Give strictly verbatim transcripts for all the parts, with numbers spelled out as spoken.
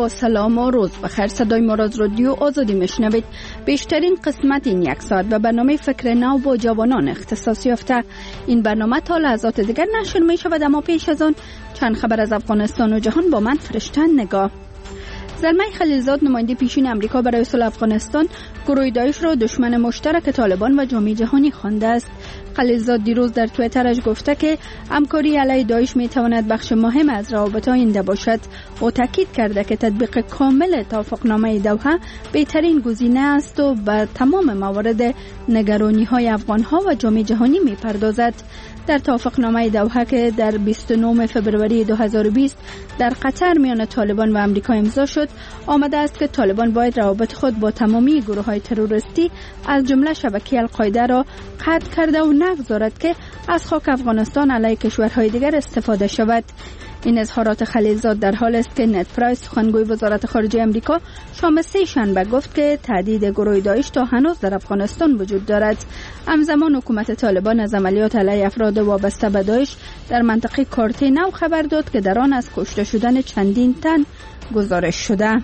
با سلام و روز بخیر. صدای ما را از رادیو آزادی میشنوید. بیشترین قسمت این یک ساعت به برنامه فکر نو با جوانان اختصاص یافته. این برنامه تا لحظات دیگر نشر می شود، اما پیش از آن چند خبر از افغانستان و جهان با من فرشته نگاه. زلمه خلیلزاد نماینده پیشین امریکا برای صلح افغانستان گروه داعش را دشمن مشترک طالبان و جامعه جهانی خوانده است. خلیلزاد دیروز در توییترش گفته که همکاری علیه داعش می تواند بخش مهم از روابط آینده باشد. او تاکید کرده که تطبیق کامل توافقنامه دوحه بهترین گزینه است و به تمام موارد نگرانی های افغان ها و جامعه جهانی می پردازد. در توافقنامه دوحه که در بیست و نهم فوریه دو هزار و بیست در قطر میان طالبان و امریکا امضا شد، آمده است که طالبان باید روابط خود با تمامی گروه های تروریستی از جمله شبکه القاعده را قطع کرده و نگذارد که از خاک افغانستان علیه کشورهای دیگر استفاده شود. این اظهارات خلیلزاد در حال است که نت پرایس سخنگوی وزارت خارجه امریکا شام سه شنبه گفت که تهدید گروه داعش تا هنوز در افغانستان وجود دارد. همزمان حکومت طالبان از عملیات علیه افراد وابسته به داعش در منطقه کارته نو خبر داد که در آن از کشته شدن چندین تن گزارش شده.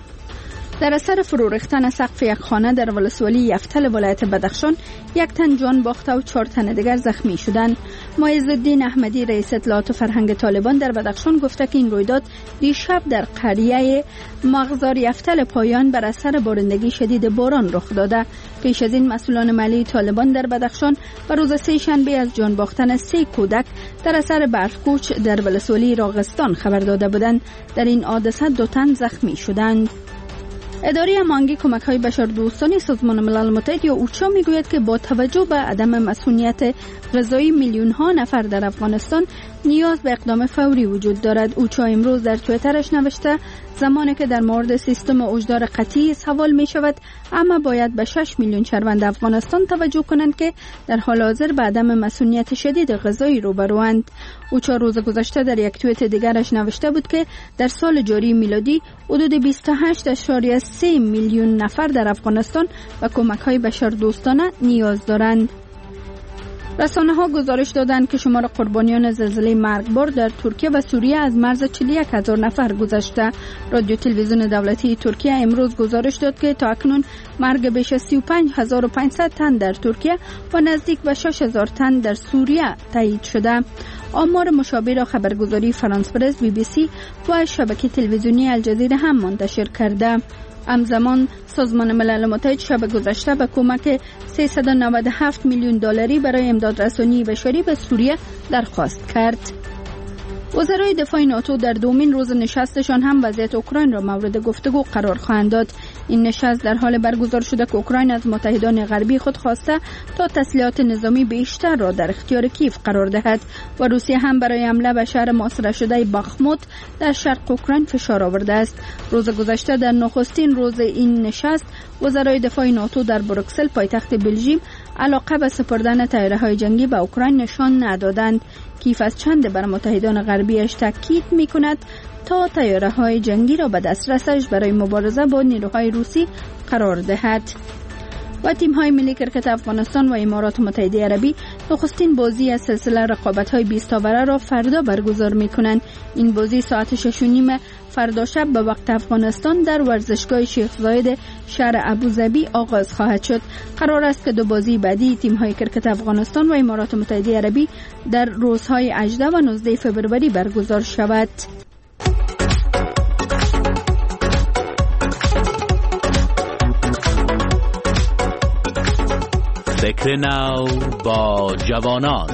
در اثر فرو ریختن سقف یک خانه در ولسوالی یفتل ولایت بدخشان یک تن جان باخته و چهار تن دیگر زخمی شدند. معزالدین احمدی رئیس اطلاعات و فرهنگ طالبان در بدخشان گفته که این رویداد دیشب در قریه مغزار یفتل پایان بر اثر بارندگی شدید باران رخ داده. پیش از این مسئولان محلی طالبان در بدخشان و روز سه شنبه از جان باختن سه کودک در اثر برفکوچ در ولسوالی راغستان خبر داده بودند. در این حادثه دو تن زخمی شدند. اداره هماهنگی کمک‌های بشردوستانه سازمان ملل متحد یا اوچا میگوید که با توجه به عدم مسئولیت غذایی میلیون‌ها نفر در افغانستان نیاز به اقدام فوری وجود دارد. اوچا امروز در توییترش نوشته زمانی که در مورد سیستم هشدار قطعی سوال می شود، اما باید به شش میلیون شهروند افغانستان توجه کنند که در حال حاضر به عدم مسئولیت شدید غذایی روبروند. اوچا روز گذشته در یک توییت دیگرش نوشته بود که در سال جاری میلادی حدود بیست و هشت اشاریه سه میلیون نفر در افغانستان و کمک‌های بشردوستانه نیاز دارند. رسانه ها گزارش دادند که شمار قربانیان زلزله مرگبار در ترکیه و سوریه از مرز چهل و یک هزار نفر گذشته. رادیو تلویزیون دولتی ترکیه امروز گزارش داد که تا اکنون مرگ بیش از سی و پنج هزار و پانصد تن در ترکیه و نزدیک به شش هزار تن در سوریه تایید شده. آمار مشابه را خبرگزاری فرانس پرس، بی بی سی و شبکه تلویزیونی الجزیره هم منتشر کرده. همزمان سازمان ملل متحد شب گذشته به کمک سیصد و نود و هفت میلیون دلاری برای امدادرسانی بشری به سوریه درخواست کرد. وزرای دفاع ناتو در دومین روز نشستشان هم وضعیت اوکراین را مورد گفتگو قرار خواهند داد. این نشست در حال برگزار شده که اوکراین از متحدان غربی خود خواسته تا تسلیحات نظامی بیشتر را در اختیار کیف قرار دهد و روسیه هم برای حمله به شهر محاصره شده باخموت در شرق اوکراین فشار آورده است. روز گذشته در نخستین روز این نشست وزرای دفاع ناتو در بروکسل پایتخت بلژیم علاقه به سپردن طیاره‌های جنگی به اوکراین نشان ندادند. کیف از چند بر متحدان غربیش تاکید می‌کند تا طیاره‌های جنگی را به دسترسش برای مبارزه با نیروهای روسی قرار دهد. و تیم‌های ملی کرکت افغانستان و امارات متحده عربی نخستین بازی از سلسله رقابت‌های بیست اوره را فردا برگزار می‌کنند. این بازی ساعت شش و نیم فردا شب به وقت افغانستان در ورزشگاه شیخ زاید شهر ابوظبی آغاز خواهد شد. قرار است که دو بازی بعدی تیم‌های کرکت افغانستان و امارات متحده عربی در روزهای هجده و نوزده فوریه برگزار شود. فکر نو با جوانان.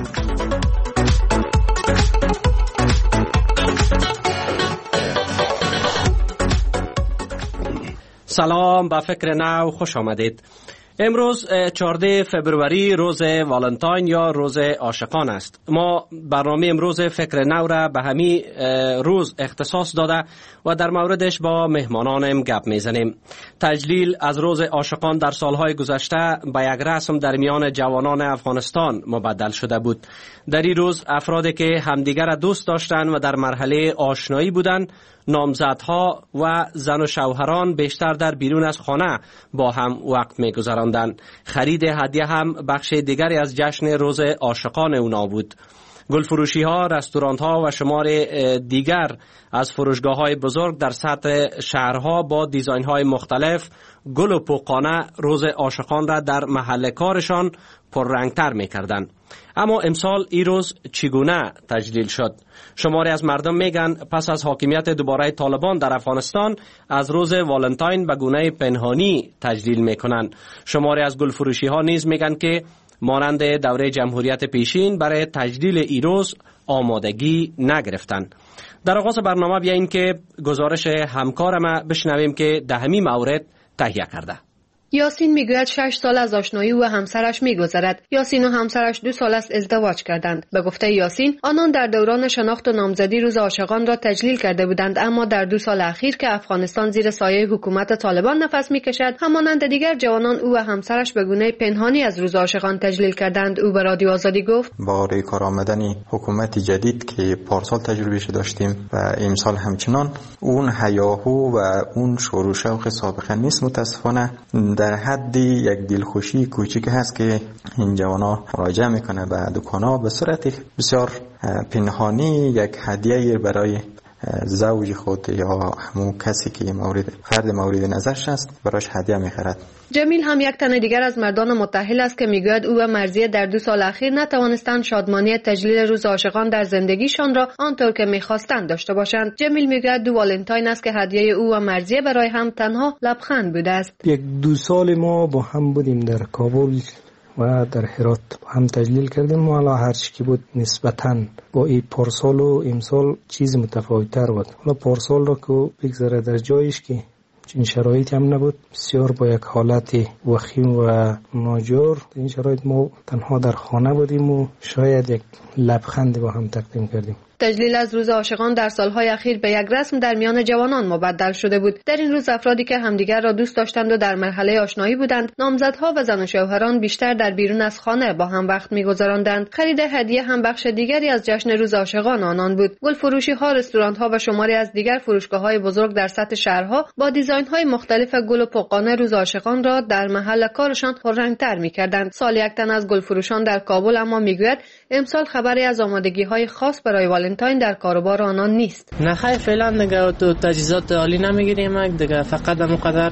سلام، به فکر نو خوش آمدید. امروز چهارده فوریه روز والنتاین یا روز عاشقان است. ما برنامه امروز فکر نو را به همین روز اختصاص داده و در موردش با مهمانانم گپ میزنیم. تجلیل از روز عاشقان در سالهای گذشته به یک رسم در میان جوانان افغانستان مبدل شده بود. در این روز افرادی که همدیگر را دوست داشتند و در مرحله آشنایی بودند، نامزدها و زن و شوهران بیشتر در بیرون از خانه با هم وقت می‌گذراندند. خرید هدیه هم بخش دیگری از جشن روز عاشقان اونا بود. گلفروشی ها، رستوران ها و شمار دیگر از فروشگاه های بزرگ در سطح شهرها با دیزاین های مختلف گل و پوقانه روز عاشقان را در محل کارشان پررنگتر می کردن. اما امسال این روز چگونه تجلیل شد؟ شماری از مردم میگن پس از حاکمیت دوباره طالبان در افغانستان از روز والنتاین به گونه پنهانی تجلیل میکنن. شماری از گلفروشی ها نیز میگن که مانند دوره جمهوریت پیشین برای تجلیل این روز آمادگی نگرفتن. در آغاز برنامه بیاییم که گزارش همکارم بشنویم که دهمی مورد تهیه کرده. یاسین میگوید شش سال از آشنایی او و همسرش میگذرد. یاسین و همسرش دو سال است ازدواج کردند. به گفته یاسین، آنان در دوران شناخت و نامزدی روز عاشقان را تجلیل کرده بودند، اما در دو سال اخیر که افغانستان زیر سایه حکومت طالبان نفس میکشد، همانند دیگر جوانان او و همسرش به گونه پنهانی از روز عاشقان تجلیل کردند. او به رادیو آزادی گفت: با روی کار آمدن حکومت جدید که پارسال تجربهش داشتیم و امسال همچنان، اون هیاهو و اون شور و شوق سابقه نیست. متاسفانه در حدی یک دلخوشی کوچیک هست که این جوانا مراجعه میکنه به دکانا به صورت بسیار پنهانی یک هدیه برای زوج خود یا همون کسی که مورد فرد مورد نظرش است براش هدیه میخرد. جمیل هم یک تن دیگر از مردان متأهل است که میگوید او و مرضیه در دو سال اخیر نتوانستند شادمانی تجلیل روز عاشقان در زندگیشان را آنطور که میخواستند داشته باشند. جمیل میگوید دو والنتاین است که هدیه او و مرضیه برای هم تنها لبخند بوده است. یک دو سال ما با هم بودیم در کابل و در هرات هم تجلیل کردیم. حالا هر چی که بود نسبتاً با این پارسال و امسال چیز متفاوت‌تر بود. حالا پارسال را که بگذره در جایش که این شرایط هم نبود، بسیار با یک حالت وخیم و ناجور. این شرایط ما تنها در خانه بودیم و شاید یک لبخند با هم تقدیم کردیم. تجلیل از روز عاشقان در سالهای اخیر به یک رسم در میان جوانان مبدل شده بود. در این روز افرادی که همدیگر را دوست داشتند و در مرحله آشنایی بودند، نامزدها و زن و شوهران بیشتر در بیرون از خانه با هم وقت می‌گذراندند. خرید هدیه هم بخش دیگری از جشن روز عاشقان آنان بود. گلفروشی‌ها، رستوران‌ها و شماری از دیگر فروشگاه‌های بزرگ در سطح شهرها با دیزاین‌های مختلف گل و پوقانه روز عاشقان را در محل کارشان پررنگ‌تر می‌کردند. سال یک تن از گلفروشان در کابل اما میگوید امسال خبری از آمادگی‌های خاص برای والنتاین در کاروبار آنان نیست. نه خیر، فعلا دیگه تو تجهیزات عالی نمیگیریم دیگه، فقط همونقدر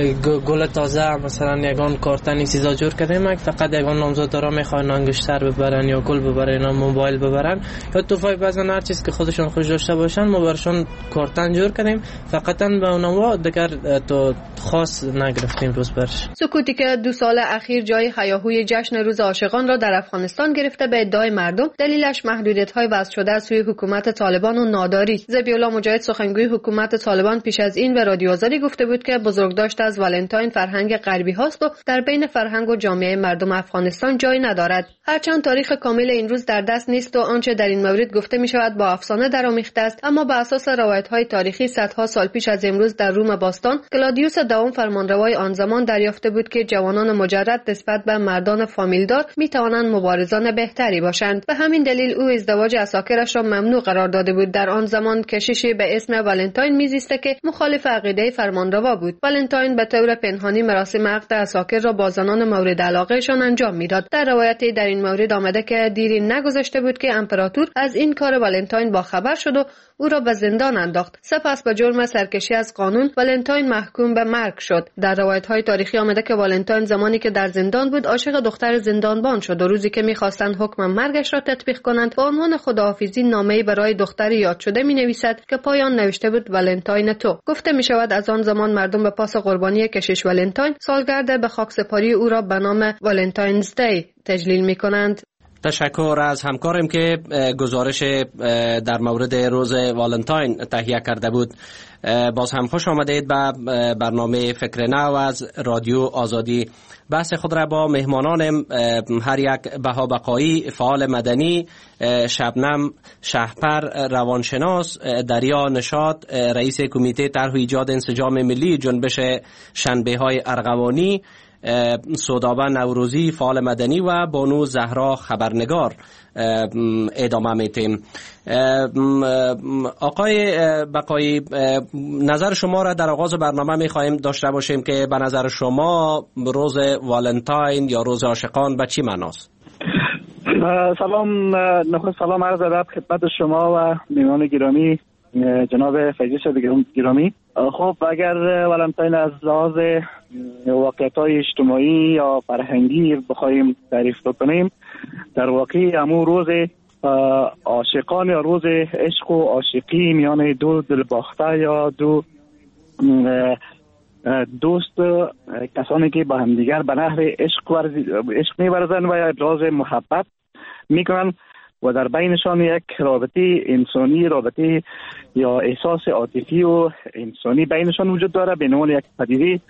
گل تازه مثلا یگان کارتنی چیزا جور کردیم، فقط یگان نامزدارا میخوان انگشتر ببرن یا گل ببرن یا موبایل ببرن یا توفای بزن، هر چیز که خودشون خوش داشته باشن ما براشون کارتن جور کردیم، فقط به اونها دیگر تو خاص نگرفتیم روز برش. سکوتی که دو سال اخیر جای هیاهوی جشن روز عاشقان را در افغانستان گرفته به ادعای مردم، دلیلش محدودیت‌های وضع شده از سوی حکومت طالبان و ناداری. ذبیح‌الله مجاهد سخنگوی حکومت طالبان پیش از این به رادیو آزادی گفته بود که بزرگداشت از والنتاین فرهنگ غربی هاست و در بین فرهنگ و جامعه مردم افغانستان جای ندارد. هرچند تاریخ کامل این روز در دست نیست و آنچه در این مورد گفته می شود با افسانه درآمیخته است، اما بر اساس روایت‌های تاریخی صدها سال پیش از امروز در روم باستان کلادیوس دوم فرمانروای آن زمان دریافته بود که جوانان مجرد نسبت به مردان فامیلدار می توانند مبارزان بهتری باشند. به همین دلیل او ازدواج عساکرش را ممنوع قرار داده بود. در آن زمان کشیشی به اسم والنتاین میزیسته که مخالف عقیده فرمانروا بود. والنتاین به طور پنهانی مراسم عقد عساکر را با زنان مورد علاقهشان انجام میداد. در روایتی در این مورد آمده که دیری نگذشته بود که امپراتور از این کار والنتاین با خبر شد و او را به زندان انداخت. سپس به جرم سرکشی از قانون والنتاین محکوم به مرگ شد. در روایت‌های تاریخی آمده که والنتاین زمانی که در زندان بود عاشق دختر زندانبان شد و روزی که می‌خواستند حکم مرگش را تطبیق کنند با عنوان خداحافظی نامه‌ای برای دختر یاد شده می‌نویسد که پایان نوشته بود والنتاین تو. گفته می‌شود از آن زمان مردم به پاس قربانی کشیش والنتاین سالگرد به خاکسپاری او را به نام والنتاینز دی تجلیل می‌کنند. تشکر از همکارم که گزارش در مورد روز والنتاین تهیه کرده بود. باز هم خوش آمدید به برنامه فکر نو از رادیو آزادی. بحث خود را با مهمانانم، هر یک بها بقایی، فعال مدنی، شبنم شهپر روانشناس، دریا نشاط رئیس کمیته طرح و ایجاد انسجام ملی جنبش شنبه های ارغوانی، سودابه نوروزی فعال مدنی و بانو زهرا خبرنگار ادامه میتیم. آقای بقایی، نظر شما را در آغاز برنامه میخواهیم داشته باشیم که به نظر شما روز والنتاین یا روز عاشقان به چی معناست؟ سلام، نخست سلام عرض ادب خدمت شما و میهمان گرامی جناب فیضی صاحب گرامی. خب اگر ولنتاین از لحاظ واقعیت‌های اجتماعی یا فرهنگی بخوایم تعریف بکنیم، در واقع همون روز عاشقان یا روز عشق و عاشقی میان دو دلباخته یا دو دوست کسانی که با همدیگر به نحو عشق عشق می‌ورزند و ابراز محبت میکنن و در بینشان یک رابطه انسانی، رابطه یا احساس عاطفی و انسانی بینشان وجود داره به عنوان یک پدیده.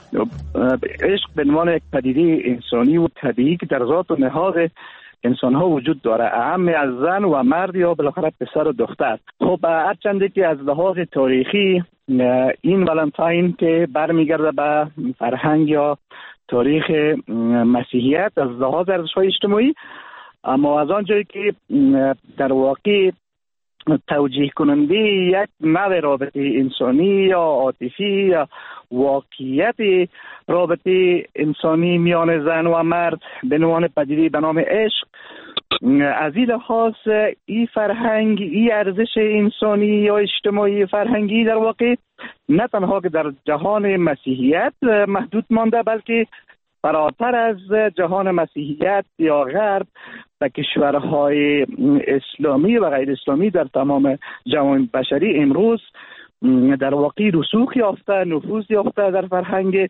عشق به عنوان یک پدیده انسانی و طبیعی که در ذات و نهاد انسان ها وجود داره، اهم از زن و مرد یا بالاخره پسر و دختر. خب هرچند که از لحاظ تاریخی این ولنتاین که برمیگرده به فرهنگ یا تاریخ مسیحیت از لحاظ ارزش‌های اجتماعی، اما از آنجایی که در واقع توجیه کننده یک نوع رابطه انسانی یا عاطفی یا واقعیت رابطه انسانی میان زن و مرد به عنوان پدیده به نام عشق، از این لحاظ این فرهنگ، این ارزش انسانی یا اجتماعی فرهنگی در واقع نه تنها که در جهان مسیحیت محدود مانده، بلکه فراتر از جهان مسیحیت یا غرب و کشورهای اسلامی و غیر اسلامی در تمام جهان بشری امروز در واقع رسوخ یافته، نفوذ یافته در فرهنگ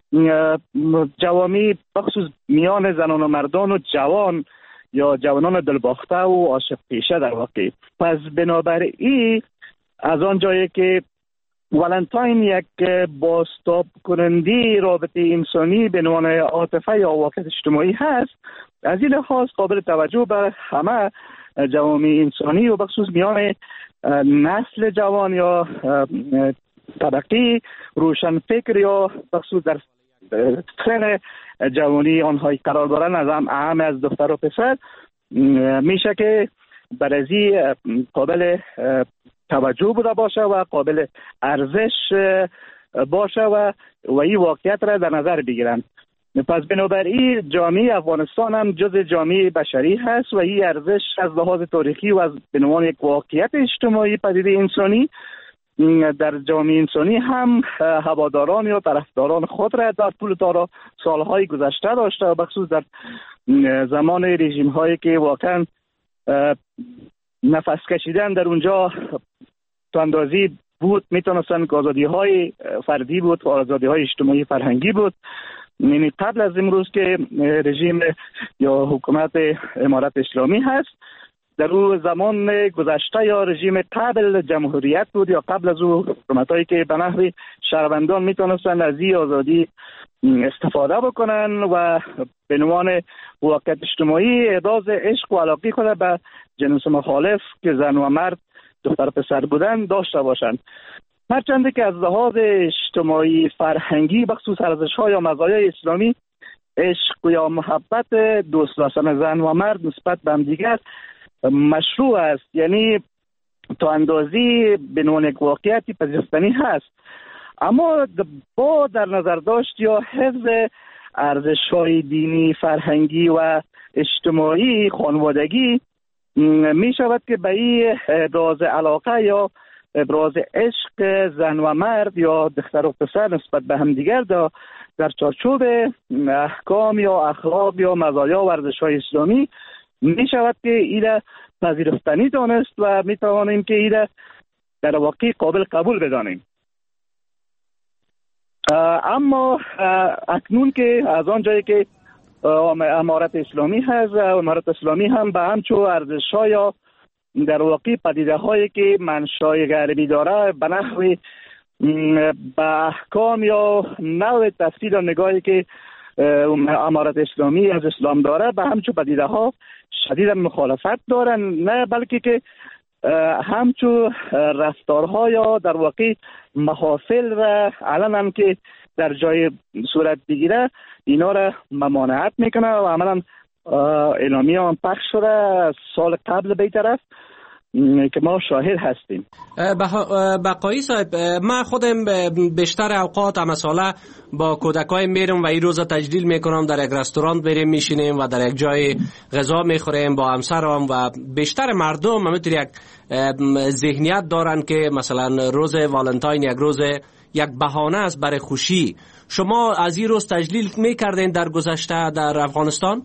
جوامع، بخصوص میان زنان و مردان و جوان یا جوانان دلباخته و عاشق پیشه در واقع. پس بنابراین از آن جایی که ولنتاین یک بازتاب کننده رابطه انسانی به عنوان عاطفه یا واقعیت اجتماعی هست، از این لحاظ قابل توجه به همه جوامع انسانی و بخصوص میان نسل جوان یا طبقه روشنفکر یا بخصوص در سن جوانی آنهایی قرار دارن از هم اهم از دختر و پسر، میشه که برازی قابل توجه بوده باشه و قابل ارزش باشه و و این واقعیت را در نظر بگیرن. پس بنابراین جامعه افغانستان هم جز جامعه بشری هست و این ارزش از لحاظ تاریخی و از به عنوان یک واقعیت اجتماعی پدیده انسانی در جامعه انسانی هم هواداران یا طرفداران خود را در طول تارا سالهای گذشته داشته و بخصوص در زمان رژیم هایی که واقعا نفس کشیدن در اونجا تو اندازی بود، میتونستن که آزادی های فردی بود و آزادی های اجتماعی فرهنگی بود. یعنی قبل از امروز که رژیم یا حکومت امارت اسلامی هست، در اون زمان گذشته یا رژیم قبل جمهوریت بود یا قبل از اون حکومت هایی که به نحو شهروندان میتونستن از این آزادی استفاده بکنن و به عنوان واقعیت اجتماعی ابراز عشق و علاقه خود به جنس مخالف که زن و مرد دختر پسر بودن داشته باشند. هرچند که از لحاظ اجتماعی فرهنگی بخصوص ارزش‌ها یا مزایای اسلامی عشق یا محبت دوست داشتن زن و مرد نسبت به هم دیگر مشروع است، یعنی تا اندازی به عنوان یک واقعیتی پذیرفتنی هست، اما با در نظر داشت یا حفظ ارزش‌های دینی، فرهنگی و اجتماعی خانوادگی می شود که به این ابراز علاقه یا ابراز عشق زن و مرد یا دختر و پسر نسبت به هم دیگر در چارچوب احکام یا اخلاق یا مزایا و ارزش‌های اسلامی می شود که این پذیرفتنی دانست و می توانیم که این در واقع قابل قبول بدانیم. اما اکنون که از آن جایی که امارت اسلامی هست، امارت اسلامی هم به همچو ارزش‌ها یا در واقع پدیده هایی که منشأ غربی داره به نحو به احکام یا نوع تفسیر و نگاهی که امارت اسلامی از اسلام داره به همچو پدیده ها شدیدا مخالفت دارن، نه بلکه که همچو رفتارها یا در واقع محافل و علنا که در جای صورت بگیره اینا را ممانعت میکنه و عملا اعلامیه هم پخش شده سال قبل به طرف که ما شاهد هستیم. بقایی صاحب، من خودم بیشتر اوقات مساله با کودکای میرم و این روز تجلیل میکنم، در یک رستوران بریم میشینیم و در یک جای غذا میخوریم با همسرم و بیشتر مردم همینطور یک ذهنیت دارن که مثلا روز والنتاین یک روز یک بهانه است برای خوشی. شما از این روز تجلیل میکردین در گذشته در افغانستان؟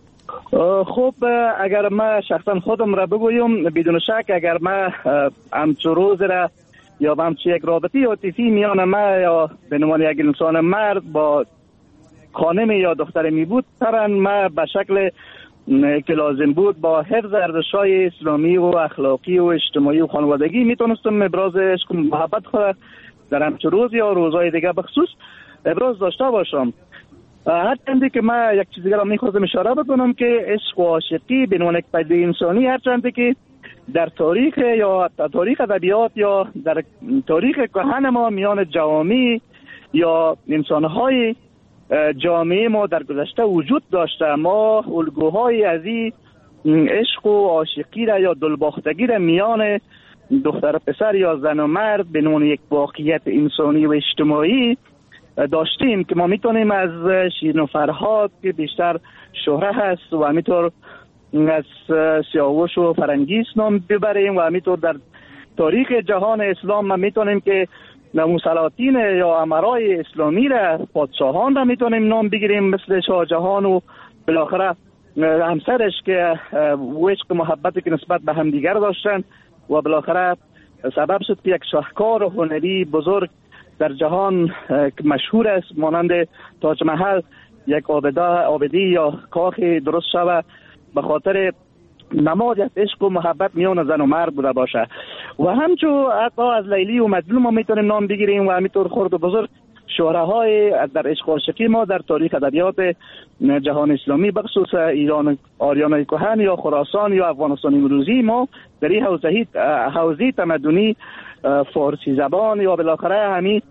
خب اگر ما شخصا خودم را بگویم، بدون شک اگر ما همچو روز را یا همچو یک رابطه عاطفی میان ما یا به عنوان یک انسان مرد با خانم یا دختر می بود، طبعا ما به شکل که لازم بود با حفظ ارزش‌های اسلامی و اخلاقی و اجتماعی و خانوادگی میتونستم ابراز عشق و محبت خود در همچو روز یا روزهای دیگه بخصوص ابراز داشته باشم. هرچندی که من یک چیز دیگر را میخواستم اشاره بکنم که عشق و عاشقی به عنوان یک پدیده انسانی، هرچندی که در تاریخ یا تاریخ ادبیات یا در تاریخ کهن ما میان جوامع یا انسانهای جامعه ما در گذشته وجود داشته، ما الگوهای از این عشق و عاشقی را یا دلباختگی را میان دختر و پسر یا زن و مرد به عنوان یک واقعیت انسانی و اجتماعی داشتیم که ما میتونیم از شیرین و فرهاد که بیشتر شهره هست و همینطور از سیاوش و فرنگیس نام ببریم و همینطور در تاریخ جهان اسلام ما میتونیم که سلاطین یا امرای اسلامی را، پادشاهان را میتونیم نام بگیریم مثل شاه جهان و بالاخره همسرش که عشق محبتی که نسبت به همدیگر داشتن و بالاخره سبب شد که یک شاهکار هنری بزرگ در جهان که مشهور است مانند تاج محل یک آبده آبدی یا کاخ درست شود به خاطر نماد عشق و محبت میان زن و مرد بوده باشه. و همچو حتی از لیلی و مجنون ما میتونیم نام بگیریم و همینطور خرد و بزرگ شهره های در عشق و عاشقی ما در تاریخ ادبیات جهان اسلامی بخصوص ایران آریان کهن یا خراسان یا افغانستان امروزی ما در این حوزه حوزه تمدنی فارسی زبان یا بالاخره همین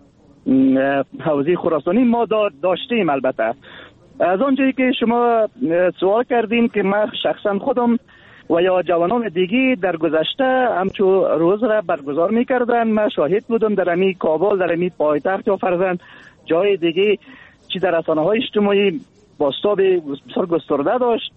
حوزه خراسانی ما داشتیم. البته از آنجایی که شما سوال کردین که من شخصا خودم و یا جوانان دیگی در گذشته همچو روز را برگزار میکردن، من شاهد بودم در امی کابل، در امی پایتخت یا فرزن جای دیگه چی در رسانه‌های اجتماعی بازتاب بسیار گسترده داشت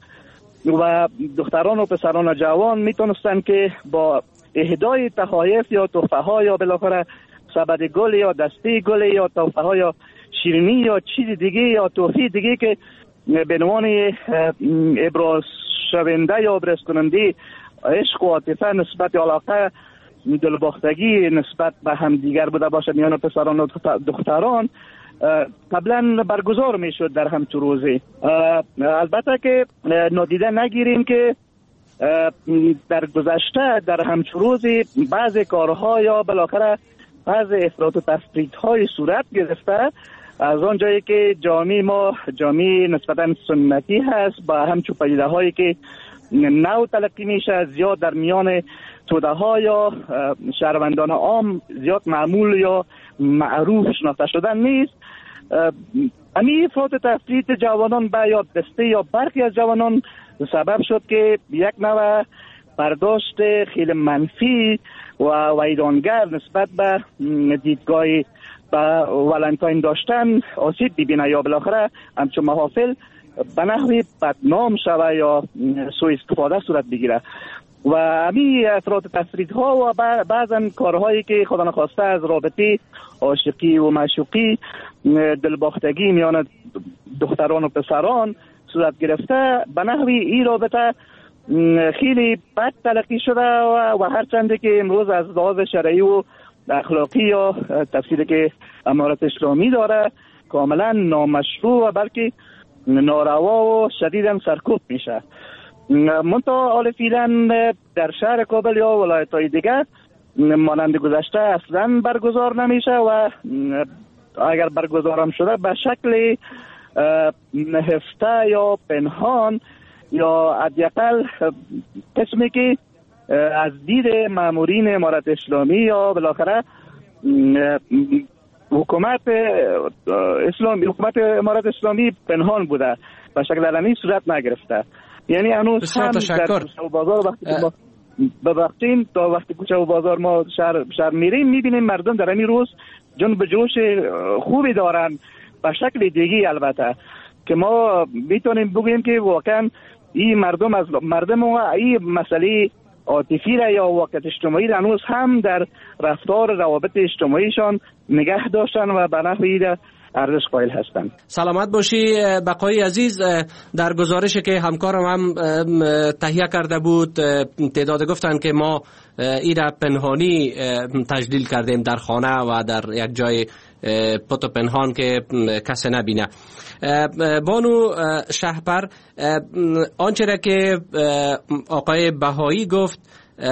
و دختران و پسران و جوان میتونستن که با اهدای تحایف یا تحفه ها یا بالاخره سبد گل یا دسته گل یا تحفه ها یا شیرینی یا چیز دیگه یا تحفه دیگه که به عنوان ابراز شونده یا ابراز کننده عشق و عاطفه نسبت علاقه دلباختگی نسبت به هم دیگر بوده باشه میان پسران و دختران قبلا برگزار میشد در همچو روزی. البته که نادیده نگیریم که در گذشته در همچو روزی بعض کارها یا بالاخره بعض افراط و تفریط‌های صورت گرفته از آن جایی که جامعه ما جامعه نسبتاً سنتی هست با همچو پدیده هایی که نو تلقی میشه زیاد در میان توده ها یا شهروندان عام زیاد معمول یا معروف شناخته شدن نیست. امی افراط و تفریط جوانان به یا دسته یا برخی از جوانان سبب شد که یک نوع برداشت خیلی منفی و ویرانگر نسبت به دیدگاه به والنتاین داشتن آسیب ببینه یا بالاخره همچون محافل به نحوی بدنام شوه یا سوء استفاده صورت بگیره و همین افراط تفریط ها و بعضا کارهایی که خدا نخواسته از رابطه عاشقی و معشوقی دلباختگی میان دختران و پسران صورت گرفته به نحوی این رابطه خیلی بد تلقی شده و, و هرچنده که امروز از لحاظ شرعی و اخلاقی یا تفسیری که امارت اسلامی داره کاملا نامشروع و بلکه ناروا و شدیداً سرکوب میشه. منتها حال فعلا در شهر کابل یا ولایت‌های دیگر مانند گذشته اصلا برگزار نمیشه و اگر برگزار هم شده به شکل نهفته یا پنهان یا حداقل قسمی که از دید مامورین امارت اسلامی یا بالاخره حکومت اسلامی حکومت امارت اسلامی پنهان بوده و شکل علنی صورت نگرفته. یعنی هنوز هم در بازار وقتی که ما ببخشیم تا وقتی کوچه و بازار ما شهر, شهر میریم میبینیم مردم در این روز جنب جوش خوبی دارن به شکل دیگی، البته که ما میتونیم بگوییم که واقعا این مردم از مردم و این مسئله عاطفی را یا واقعیت اجتماعی را هنوز هم در رفتار روابط اجتماعیشان نگه داشتن و به نحوی را ارزش قائل هستند. سلامت باشی بقایی عزیز. در گزارشی که همکارم هم تهیه کرده بود تعداد گفتن که ما این را پنهانی تجلیل کردیم در خانه و در یک جای پت و پنهان که کسی نبینه. بانو شهپر، آنچه را که آقای بهایی گفت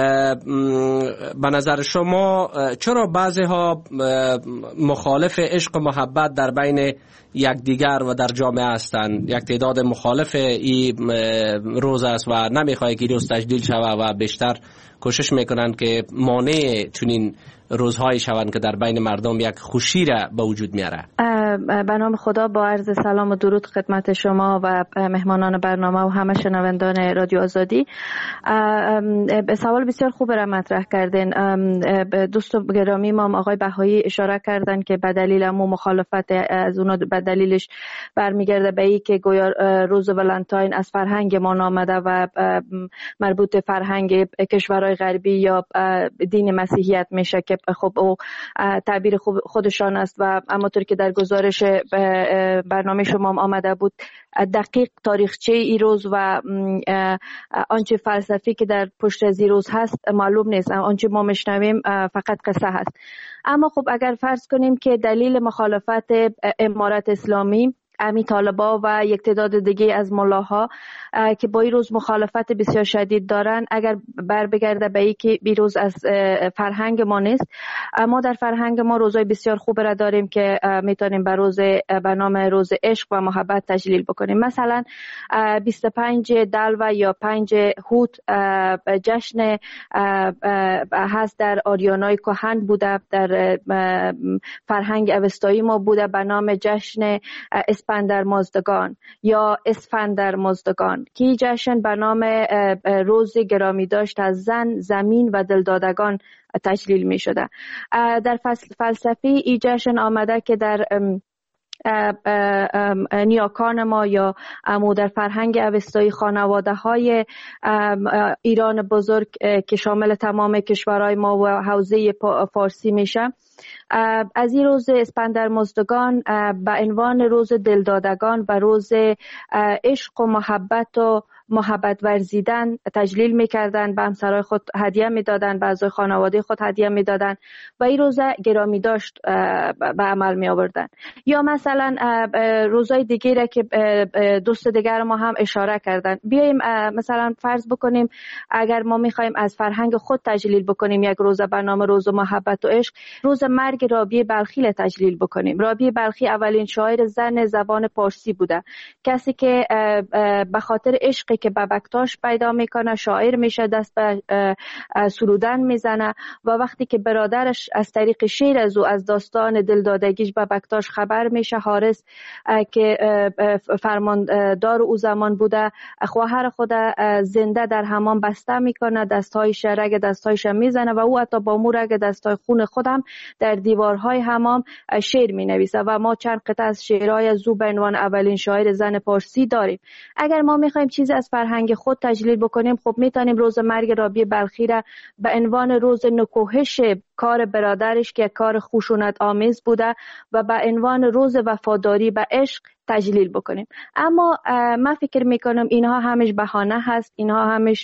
به نظر شما چرا بعضی ها مخالف عشق و محبت در بین یکدیگر و در جامعه هستند؟ یک تعداد مخالف این روز است و نمیخواد که روز تجلیل شود و بیشتر کوشش میکنند که مانع چنین روزهایی شوند که در بین مردم یک خوشی را به وجود میاره. به نام خدا، با عرض سلام و درود خدمت شما و مهمانان برنامه و همه شنوندان رادیو آزادی. سوال بسیار خوب را مطرح کردین. دوست گرامی ما آقای بهایی اشاره کردن که به دلیل امو مخالفت از اونا به دلیلش برمیگرده به ای که گویا روز ولنتاین از فرهنگ ما نامده و مربوط فرهنگ کشورهای غربی یا دین مسیحیت میشه که خب او تعبیر خودشان است و همونطور که در گزارش برنامه شما هم آمده بود دقیق تاریخچه ای روز و آنچه فلسفی که در پشت از روز هست معلوم نیست. آنچه ما میشنویم فقط قصه هست. اما خب اگر فرض کنیم که دلیل مخالفت امارت اسلامی، امی طالبا و یک تعداد دیگه از ملاها که با این روز مخالفت بسیار شدید دارن، اگر بر بگرده به ای که بیروز از فرهنگ ما نیست، ما در فرهنگ ما روزای بسیار خوب را داریم که میتونیم به روز به نام روز عشق و محبت تجلیل بکنیم. مثلا بیست و پنج دلو یا پنج هوت جشن هست در آریانای کهن بوده، در فرهنگ اوستایی ما بوده به نام جشن اسفندرمزدگان یا اسفندرمزدگان که جشن به نام روز گرامی داشت از زن، زمین و دلدادگان تجلیل می شده. در فلسفه ای جشن آمده که در نیاکان ما یا امو در فرهنگ اوستایی خانواده های ایران بزرگ که شامل تمام کشورهای ما و حوزه فارسی میشه، از این روز اسفندرمزدگان به عنوان روز دلدادگان و روز عشق و محبت و محبت ورزیدن تجلیل میکردن، به همسرای خود هدیه میدادن، به اعضای خانواده خود هدیه میدادن و این روز گرامی داشت به عمل می آوردن. یا مثلا روزای دیگه که دوست دیگر ما هم اشاره کردن، بیایم مثلا فرض بکنیم اگر ما میخوایم از فرهنگ خود تجلیل بکنیم یک روز به نام روز محبت و عشق، روز مرگ رابعه بلخی تجلیل بکنیم. رابعه بلخی اولین شاعر زن زبان پارسی بوده، کسی که به خاطر عشقی که به بکتاش پیدا میکنه شاعر میشه، دست به سرودن میزنه و وقتی که برادرش از طریق شعر از او از داستان دلدادگیش به بکتاش خبر میشه، حارس که فرماندار او زمان بوده خواهر خود زنده در حمام بسته میکنه، دستایش رگ دستایش میزنه و او حتی با مو رگ دستای خون خودم در دیوارهای حمام شعر مینویسه و ما چند قطعه از شعرهای از او به عنوان اولین شاعر زن پارسی داریم. اگر ما میخوایم چیزی از فرهنگ خود تجلیل بکنیم، خب میتونیم روز مرگ رابعه بلخی را به عنوان روز نکوهش کار برادرش که کار خشونت آمیز بوده و به عنوان روز وفاداری به عشق تجلیل بکنیم. اما من فکر میکنم اینها همش بهانه هست، اینها همش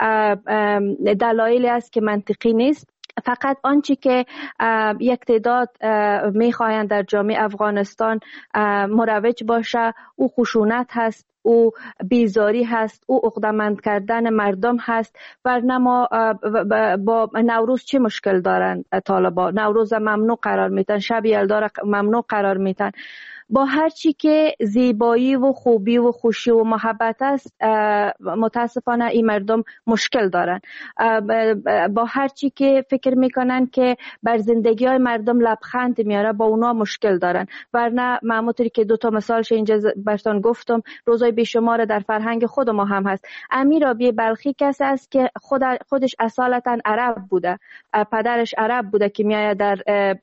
دلایلی است که منطقی نیست. فقط آنچه که یک تعداد میخواهند در جامعه افغانستان مروج باشه او خشونت هست، او بیزاری هست، او عقده‌مند کردن مردم هست. ورنه ما با نوروز چه مشکل دارن طالبان؟ نوروز ممنوع قرار میتن، شب یلدا ممنوع قرار میتن با هر چی که زیبایی و خوبی و خوشی و محبت است متاسفانه این مردم مشکل دارن. با هر چی که فکر میکنن که بر زندگی های مردم لبخند میاره با اونا مشکل دارن. ورنه معمولی که دو تا مثالش اینجا براتون گفتم روزای بیشمار در فرهنگ خود ما هم هست. امیر آبی بلخی کسی است که خود خودش اصالتا عرب بوده، پدرش عرب بوده که میاد در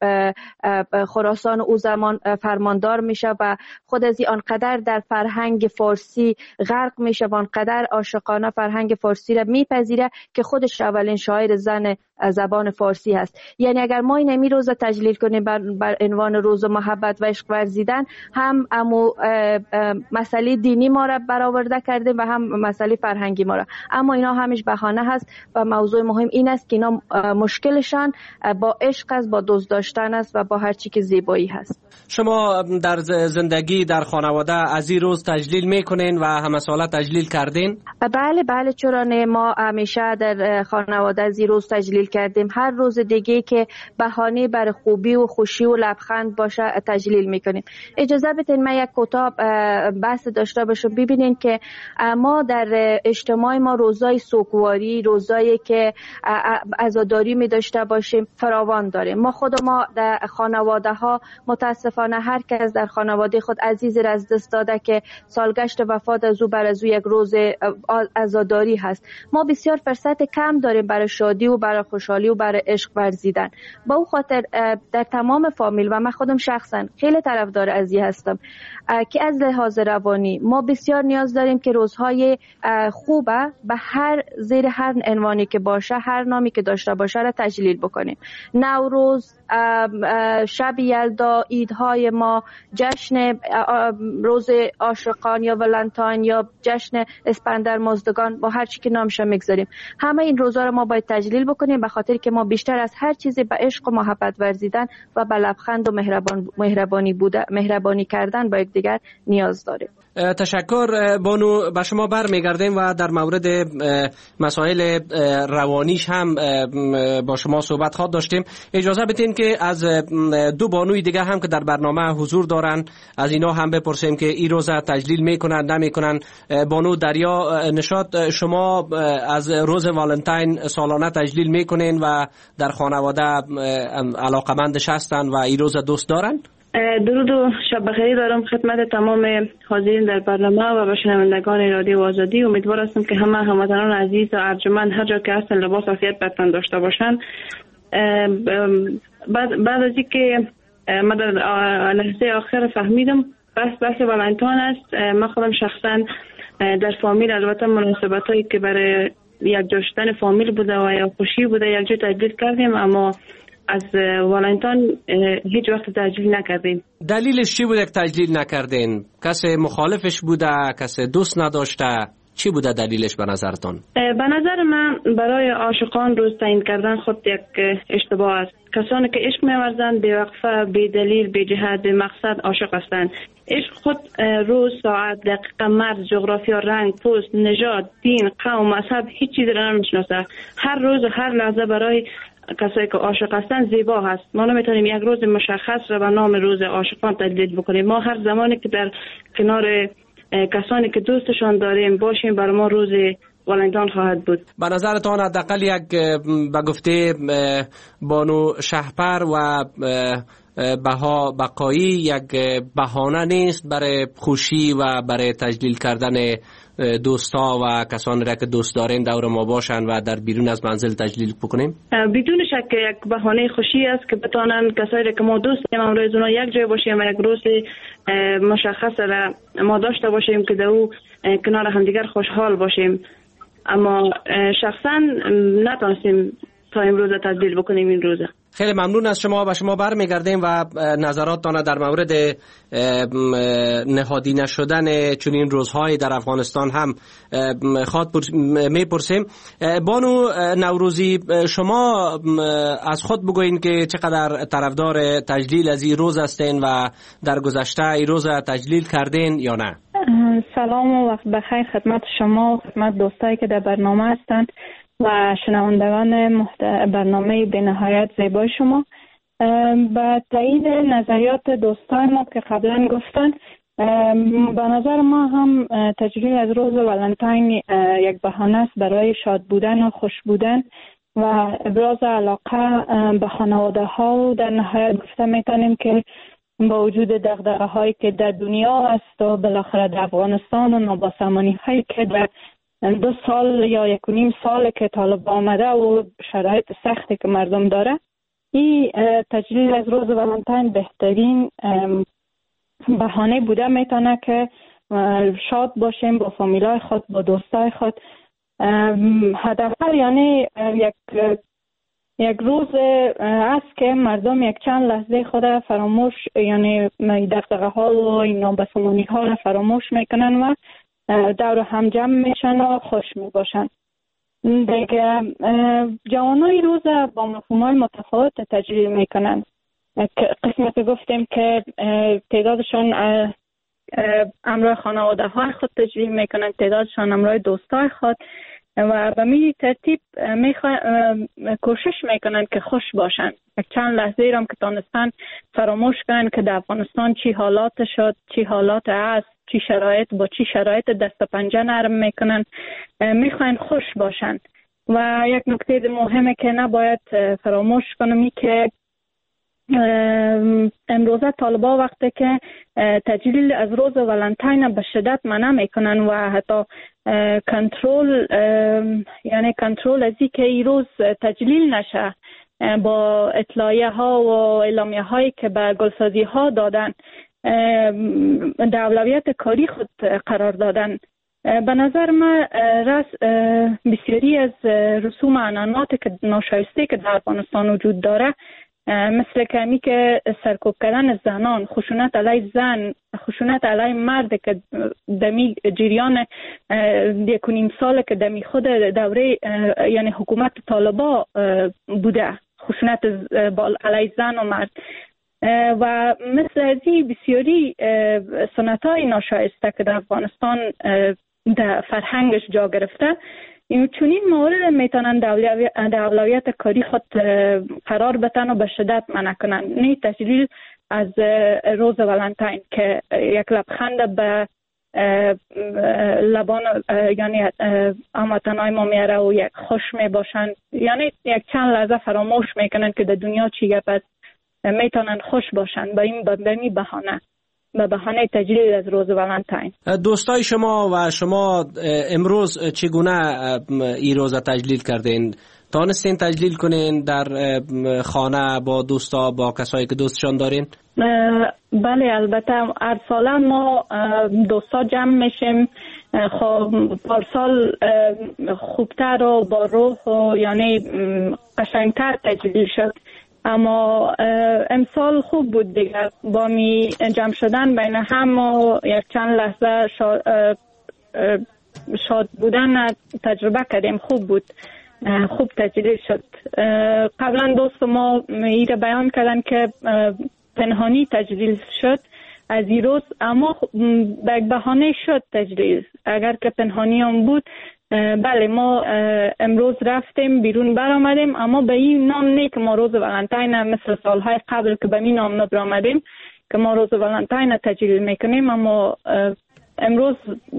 خراسان او زمان فرماندار میشه و خود از آنقدر در فرهنگ فارسی غرق میشه و آنقدر عاشقانه فرهنگ فارسی را میپذیره که خودش اولین شاعر زن زبان فارسی هست. یعنی اگر ما این امی روز تجلیل کنیم بر, بر عنوان روز محبت و عشق ورزیدن، هم امو مسئله دینی ما را برآورده کردیم و هم مسئله فرهنگی ما را، اما اینا همیش بهانه هست و موضوع مهم این است که اینا مشکلشان با عشق است، با دوست داشتن است و با هر چی که زیبایی هست. شما در زندگی در خانواده از این روز تجلیل میکنین و همه ساله تجلیل کردین؟ بله بله، چرا نه، ما همیشه در خانواده از این روز تجلیل کردیم. هر روز دیگه که بهانه بر خوبی و خوشی و لبخند باشه تجلیل میکنیم. اجازه بدین من یک کوتاه بحث داشته باشم. ببینین که ما در اجتماع ما روزای سوگواری، روزایی که عزاداری می داشته باشیم فراوان داریم. ما خود ما در خانواده ها متاسفانه هر کس در خانواده خود عزیزی را از دست داده که سالگشت وفات از او بر از او یک روز عزاداری هست. ما بسیار فرصت کم داریم برای شادی و برای خوشحالی و برای عشق ورزیدن. با او خاطر در تمام فامیل و من خودم شخصا خیلی طرفدار از این هستم که از لحاظ روانی ما بسیار نیاز داریم که روزهای خوبه به هر زیر هر عنوانی که باشه، هر نامی که داشته باشه را تجلیل بکنیم. نوروز، شب یلدا، عیدهای ما، جشن روز عاشقان یا ولنتاین یا جشن اسپندر مزدگان، با هر چی که نامش میگذاریم، همه این روزا رو ما باید تجلیل بکنیم به خاطر که ما بیشتر از هر چیزی به عشق و محبت ورزیدن و به لبخند و مهربان مهربانی بوده مهربانی کردن با یکدیگر نیاز داریم. تشکر بانو. به شما برمیگردیم و در مورد مسائل روانیش هم با شما صحبت خواهد داشتیم. اجازه بدین که از دو بانوی دیگه هم که در برنامه حضور دارن از اینا هم بپرسیم که این روز تجلیل میکنن نمیکنن. بانو دریا نشاط، شما از روز والنتاین سالانه تجلیل میکنین و در خانواده علاقمندش هستن و این روز دوست دارن؟ درود و شب بخیر دارم خدمت تمام حاضرین در برنامه و به شنوندگان رادیو آزادی. امیدوار هستم که همه هموطنان عزیز و ارجمند هر جا که هستن لباس عافیت بر تن داشته باشن. بعد بعد از اینکه من در لحظه آخر فهمیدم بس بس والنتاین است، من خودم شخصا در فامیل البته مناسبتایی که برای یک جا شدن فامیل بوده و یا خوشی بوده یک جا تجلیل کردیم، اما از والنتاین هیچ وقت تجلیل نکردیم. دلیلش چی بوده که تجلیل نکردین؟ کسی مخالفش بوده؟ کسی دوست نداشته؟ چی بوده دلیلش به نظرتون؟ به نظر من برای عاشقان روز تعیین کردن خود یک اشتباه است. کسانی که عشق می‌ورزند به وقفه، به دلیل، به جهت، به مقصد عاشق هستند. عشق خود روز، ساعت، دقیقه، مرز، جغرافیا، رنگ، پوست، نژاد، دین، قوم، مذهب هیچ چیزی را نمی‌شناسه. هر روز و هر لحظه برای کسایی که عاشق هستن زیبا هست. ما نمیتونیم یک روز مشخص را به نام روز عاشقان تجلیل بکنیم. ما هر زمانی که در کنار کسانی که دوستشان داریم باشیم برای ما روز والنتاین خواهد بود. به نظرتان حداقل یک به گفته بانو شهپر و بها بقایی یک بهانه نیست برای خوشی و برای تجلیل کردن دوستا و کسانی را که دوست دارین دور ما باشن و در بیرون از منزل تجلیل بکنیم؟ بدون شک یک بهانه خوشی است که بتانن کسایی را که ما دوست داریم امروز اونا یک جای باشیم و یک روز مشخص را ما داشته باشیم که در او کنار همدیگر خوشحال باشیم. اما شخصا نتونستیم تا امروز تجلیل بکنیم این روزه. خیلی ممنون از شما. به شما برمیگردیم و نظراتتان در مورد نهادی نشدن چنین روزهای در افغانستان هم خواهد میپرسیم. بانو نوروزی، شما از خود بگوین که چقدر طرفدار تجلیل از این روز هستین و در گذشته این روز تجلیل کردین یا نه؟ سلام و وقت بخیر خدمت شما و خدمت دوستایی که در برنامه هستند و شنوندگان برنامه به نهایت زیبای شما. به تایید نظریات دوستای ما که قبلا گفتن، به نظر ما هم تجلیل از روز ولنتاین یک بهانه است برای شاد بودن و خوش بودن و ابراز علاقه به خانواده ها و در نهایت گفته میتونیم که با وجود دغدغه هایی که در دنیا است و بالاخره در افغانستان و نابسامانی هایی که در دو سال یا یک و نیم سال که طالب آمده و شرایط سختی که مردم داره، این تجلیل از روز ولنتاین بهترین بهانه بوده میتونه که شاد باشیم با فامیلای خود، با دوستای خود. حداقل یعنی یک یک روز است که مردم یک چند لحظه خود فراموش، یعنی دغدغه ها و این نابسامانی ها را فراموش میکنن و دور هم جمع میشن و خوش میباشن. دیگه جوانای روز با مفهومای متفاوت تجلیل میکنن. قسمی که گفتیم که تعدادشان همراه خانواده های خود تجلیل میکنن، تعدادشان همراه دوستای خود و به می ترتیب میخوا... کوشش میکنن که خوش باشن. یک چند لحظه ایرام که تانستن فراموش کنن که در افغانستان چی حالات شد، چی حالات است، چی شرایط، با چی شرایط دست پنجه نرم میکنن، میخواین خوش باشن. و یک نکته مهمه که نباید فراموش کنم که امروزه طالبا وقتی که تجلیل از روز ولنتاین به شدت منع میکنن و حتی کنترل، یعنی کنترل از این که این روز تجلیل نشه با اطلاعیه ها و اعلامیه هایی که به گلسازی ها دادن در اولویت کاری خود قرار دادن. به نظر من رس بسیاری از رسوم عنعنات که ناشایسته که در افغانستان وجود داره، مثل کمی که سرکوب کردن زنان، خشونت علیه زن، خشونت علیه مرد که دمی جریان یک و نیم سال که دمی خود دوره یعنی حکومت طالبا بوده، خشونت علیه زن و مرد و مثل ازی بسیاری سنت های ناشایسته که در افغانستان در فرهنگش جا گرفته، این چونین موارد میتونن در اولویت کاری خود قرار بدن و به شدت منع کنن. نه تجلیل از روز ولنتاین که یک لبخند به لبان یعنی هموطنای ما میاره و یک خوش میباشن، یعنی یک چند لحظه فراموش میکنن که در دنیا چی گپ است، میتونن خوش باشن به این به بهانه به بهانه تجلیل از روز ولنتاین. دوستای شما و شما امروز چگونه این روز تجلیل کردین؟ تانستین تجلیل کنین در خانه با دوستا، با کسایی که دوستشان دارین؟ بله البته هر ساله ما دوستا جمع میشیم. خب پارسال خوبتر و با روح و یعنی قشنگتر تجلیل شد، اما امسال خوب بود دیگه. با می جمع شدن بین هم و یک چند لحظه شاد, شاد بودن تجربه کردیم. خوب بود، خوب تجلیل شد. قبلا دوست ما ایره بیان کردن که پنهانی تجلیل شد از این روز، اما به یک بهانه شد تجلیل. اگر که پنهانی هم بود، بله ما امروز رفتیم بیرون برآمدیم، اما به این نام نه که ما روز ولنتاین مثل سالهای قبل که به این نام نبرآمدیم که ما روز ولنتاین تجلیل میکنیم، اما امروز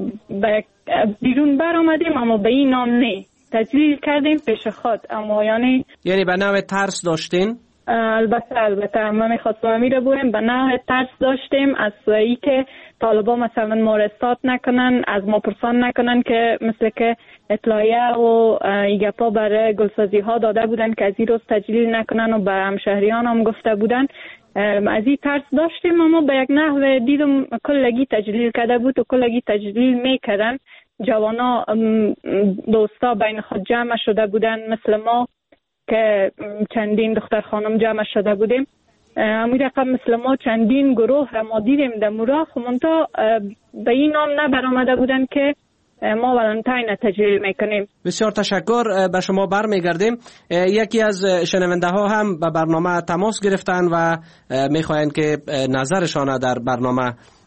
بیرون برآمدیم اما به این نام نه، تجلیل کردیم پیش خود. اما یعنی یعنی به نوع ترس داشتین؟ البته البته ما میخواستم امیره بودیم، به نوع ترس داشتیم از ای که طالبا مثلا ما را استاد نکنن، از ما پرسان نکنن که مثل که اطلاعیه و ایگپا برای گلسازی ها داده بودن که از این روز تجلیل نکنن و به همشهریان هم گفته بودن. از این ترس داشتیم، اما به یک نحو دیدم کلگی تجلیل کرده بود و کلگی تجلیل میکردن. جوانا دوستا بین خود جمع شده بودن مثل ما که چندین دختر خانم جمع شده بودیم. امی رقم مثل ما چندین گروه را ما دیدیم در مورا، خمونتا به این نام نبرآمده بودن که ما ولنتاین تجلیل میکنیم. بسیار تشکر. به شما برمیگردیم. یکی از شنونده ها هم به برنامه تماس گرفتن و میخواین که نظرشان در برنامه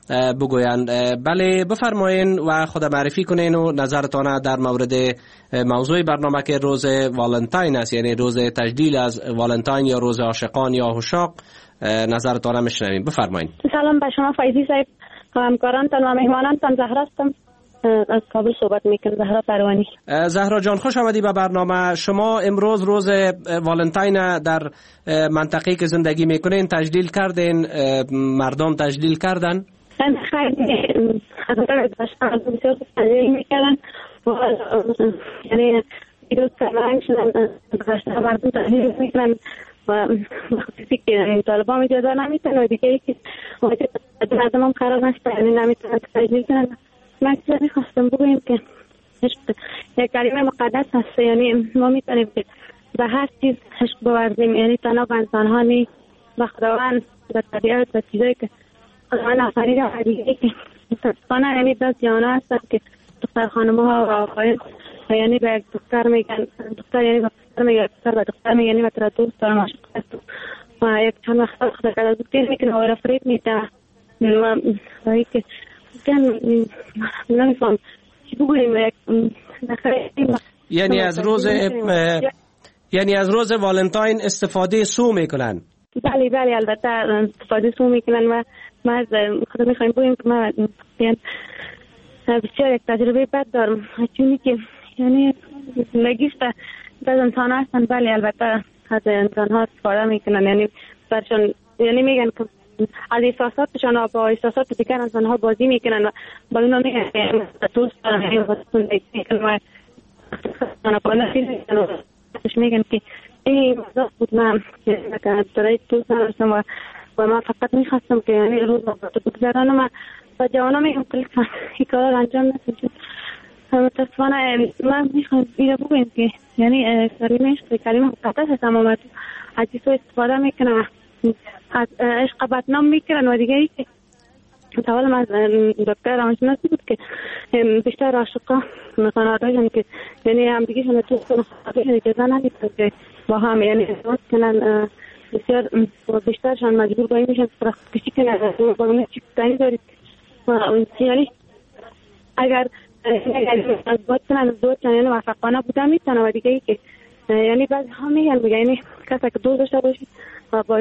بگویند. بله بفرمایین و خود معرفی کنین و نظرتان در مورد موضوع برنامه که روز والنتاین است، یعنی روز تجلیل از والنتاین یا روز عاشقان یا عشاق، نظرتان میشنویم. بفرمایین. سلام به شما فایزی صاحب، همکارانتان و مهمانانتان. زهرا هستم از کابل صحبت میکنم. زهرا پروانی. زهرا جان خوش آمدی به برنامه. شما امروز روز والنتاین در منطقه‌ای که زندگی میکنین تجلیل کردین؟ مردم تجلیل کردن؟ خیلی حضرت باشن بسیار تجلیل میکردن و یعنی ایروز کمرنگ شدن باشن مردم تجلیل میکنن و مخصوصی که طالبان اجازه نمیتن و دیگه ای که مردم هم قرار نشده یعنی نمیتونن تجلیل کنن. من چیزا میخواستم بگویم که یک کلمه مقدس هست، یعنی ما میتونیم که به هر چیز عشق بورزیم، یعنی تنها به انسان ها نیست، به خداوند، به طبیعت، به چیزایی که خداوند آفریده و دیگه که متاسفانه یعنی دست جانا هستن که دختر خانم ها و آقایان یعنی به یک دختر میگن دختر یعنی به دختر میگن دختر به دختر میگن یعنی به طرح دوست دارم عاشق هست و یک چند وقت خدا که از دختر میکنه و رفرید میده و ای که نمیفهم چی بگویم. یعنی از روز یعنی از روز والنتاین استفاده سو میکنن؟ بله بله البته استفاده سو میکنن و ما از خدا میخوایم بگویم که ما بسیار یک تجربه بد دارم، چونی که یعنی نگیست از انسان ها هستن. بله البته از انسان ها استفاده میکنن، یعنی برشان یعنی میگن که از احساساتشان و با احساسات دیگر انسان ها بازی میکنن و با اونا میگن دوست دارم یعنی زندگی میکنن و میگن که این مزاق بود من برای دوست نداشتم و و من فقط میخواستم که یعنی روز با تو بگذرانم و با جوانا میگم که این کار رو انجام نسید. متاسفانه من میخوام اینو بگویم که یعنی کلمه عشق کلمه مقدس هست، اما من از این سو استفاده میکنم، از عشق بدنام میکنن و دیگه ای که متولم از دکتر روانشناسی بود که بیشتر عاشقا خانواده‌شون که یعنی هم دیگه شون تو خانواده‌شون اجازه نمیدن که با هم یعنی ازدواج کنن، بسیار بیشترشان مجبور باید میشن فرق کشی کنن با اون چی کنی دارید یعنی اگر ازدواج کنن ازدواج کنن یعنی موفقانه بودن میتونن و دیگه ای که یعنی بعضی ها میگن میگن یعنی کسی که دوست داشته باشی و باش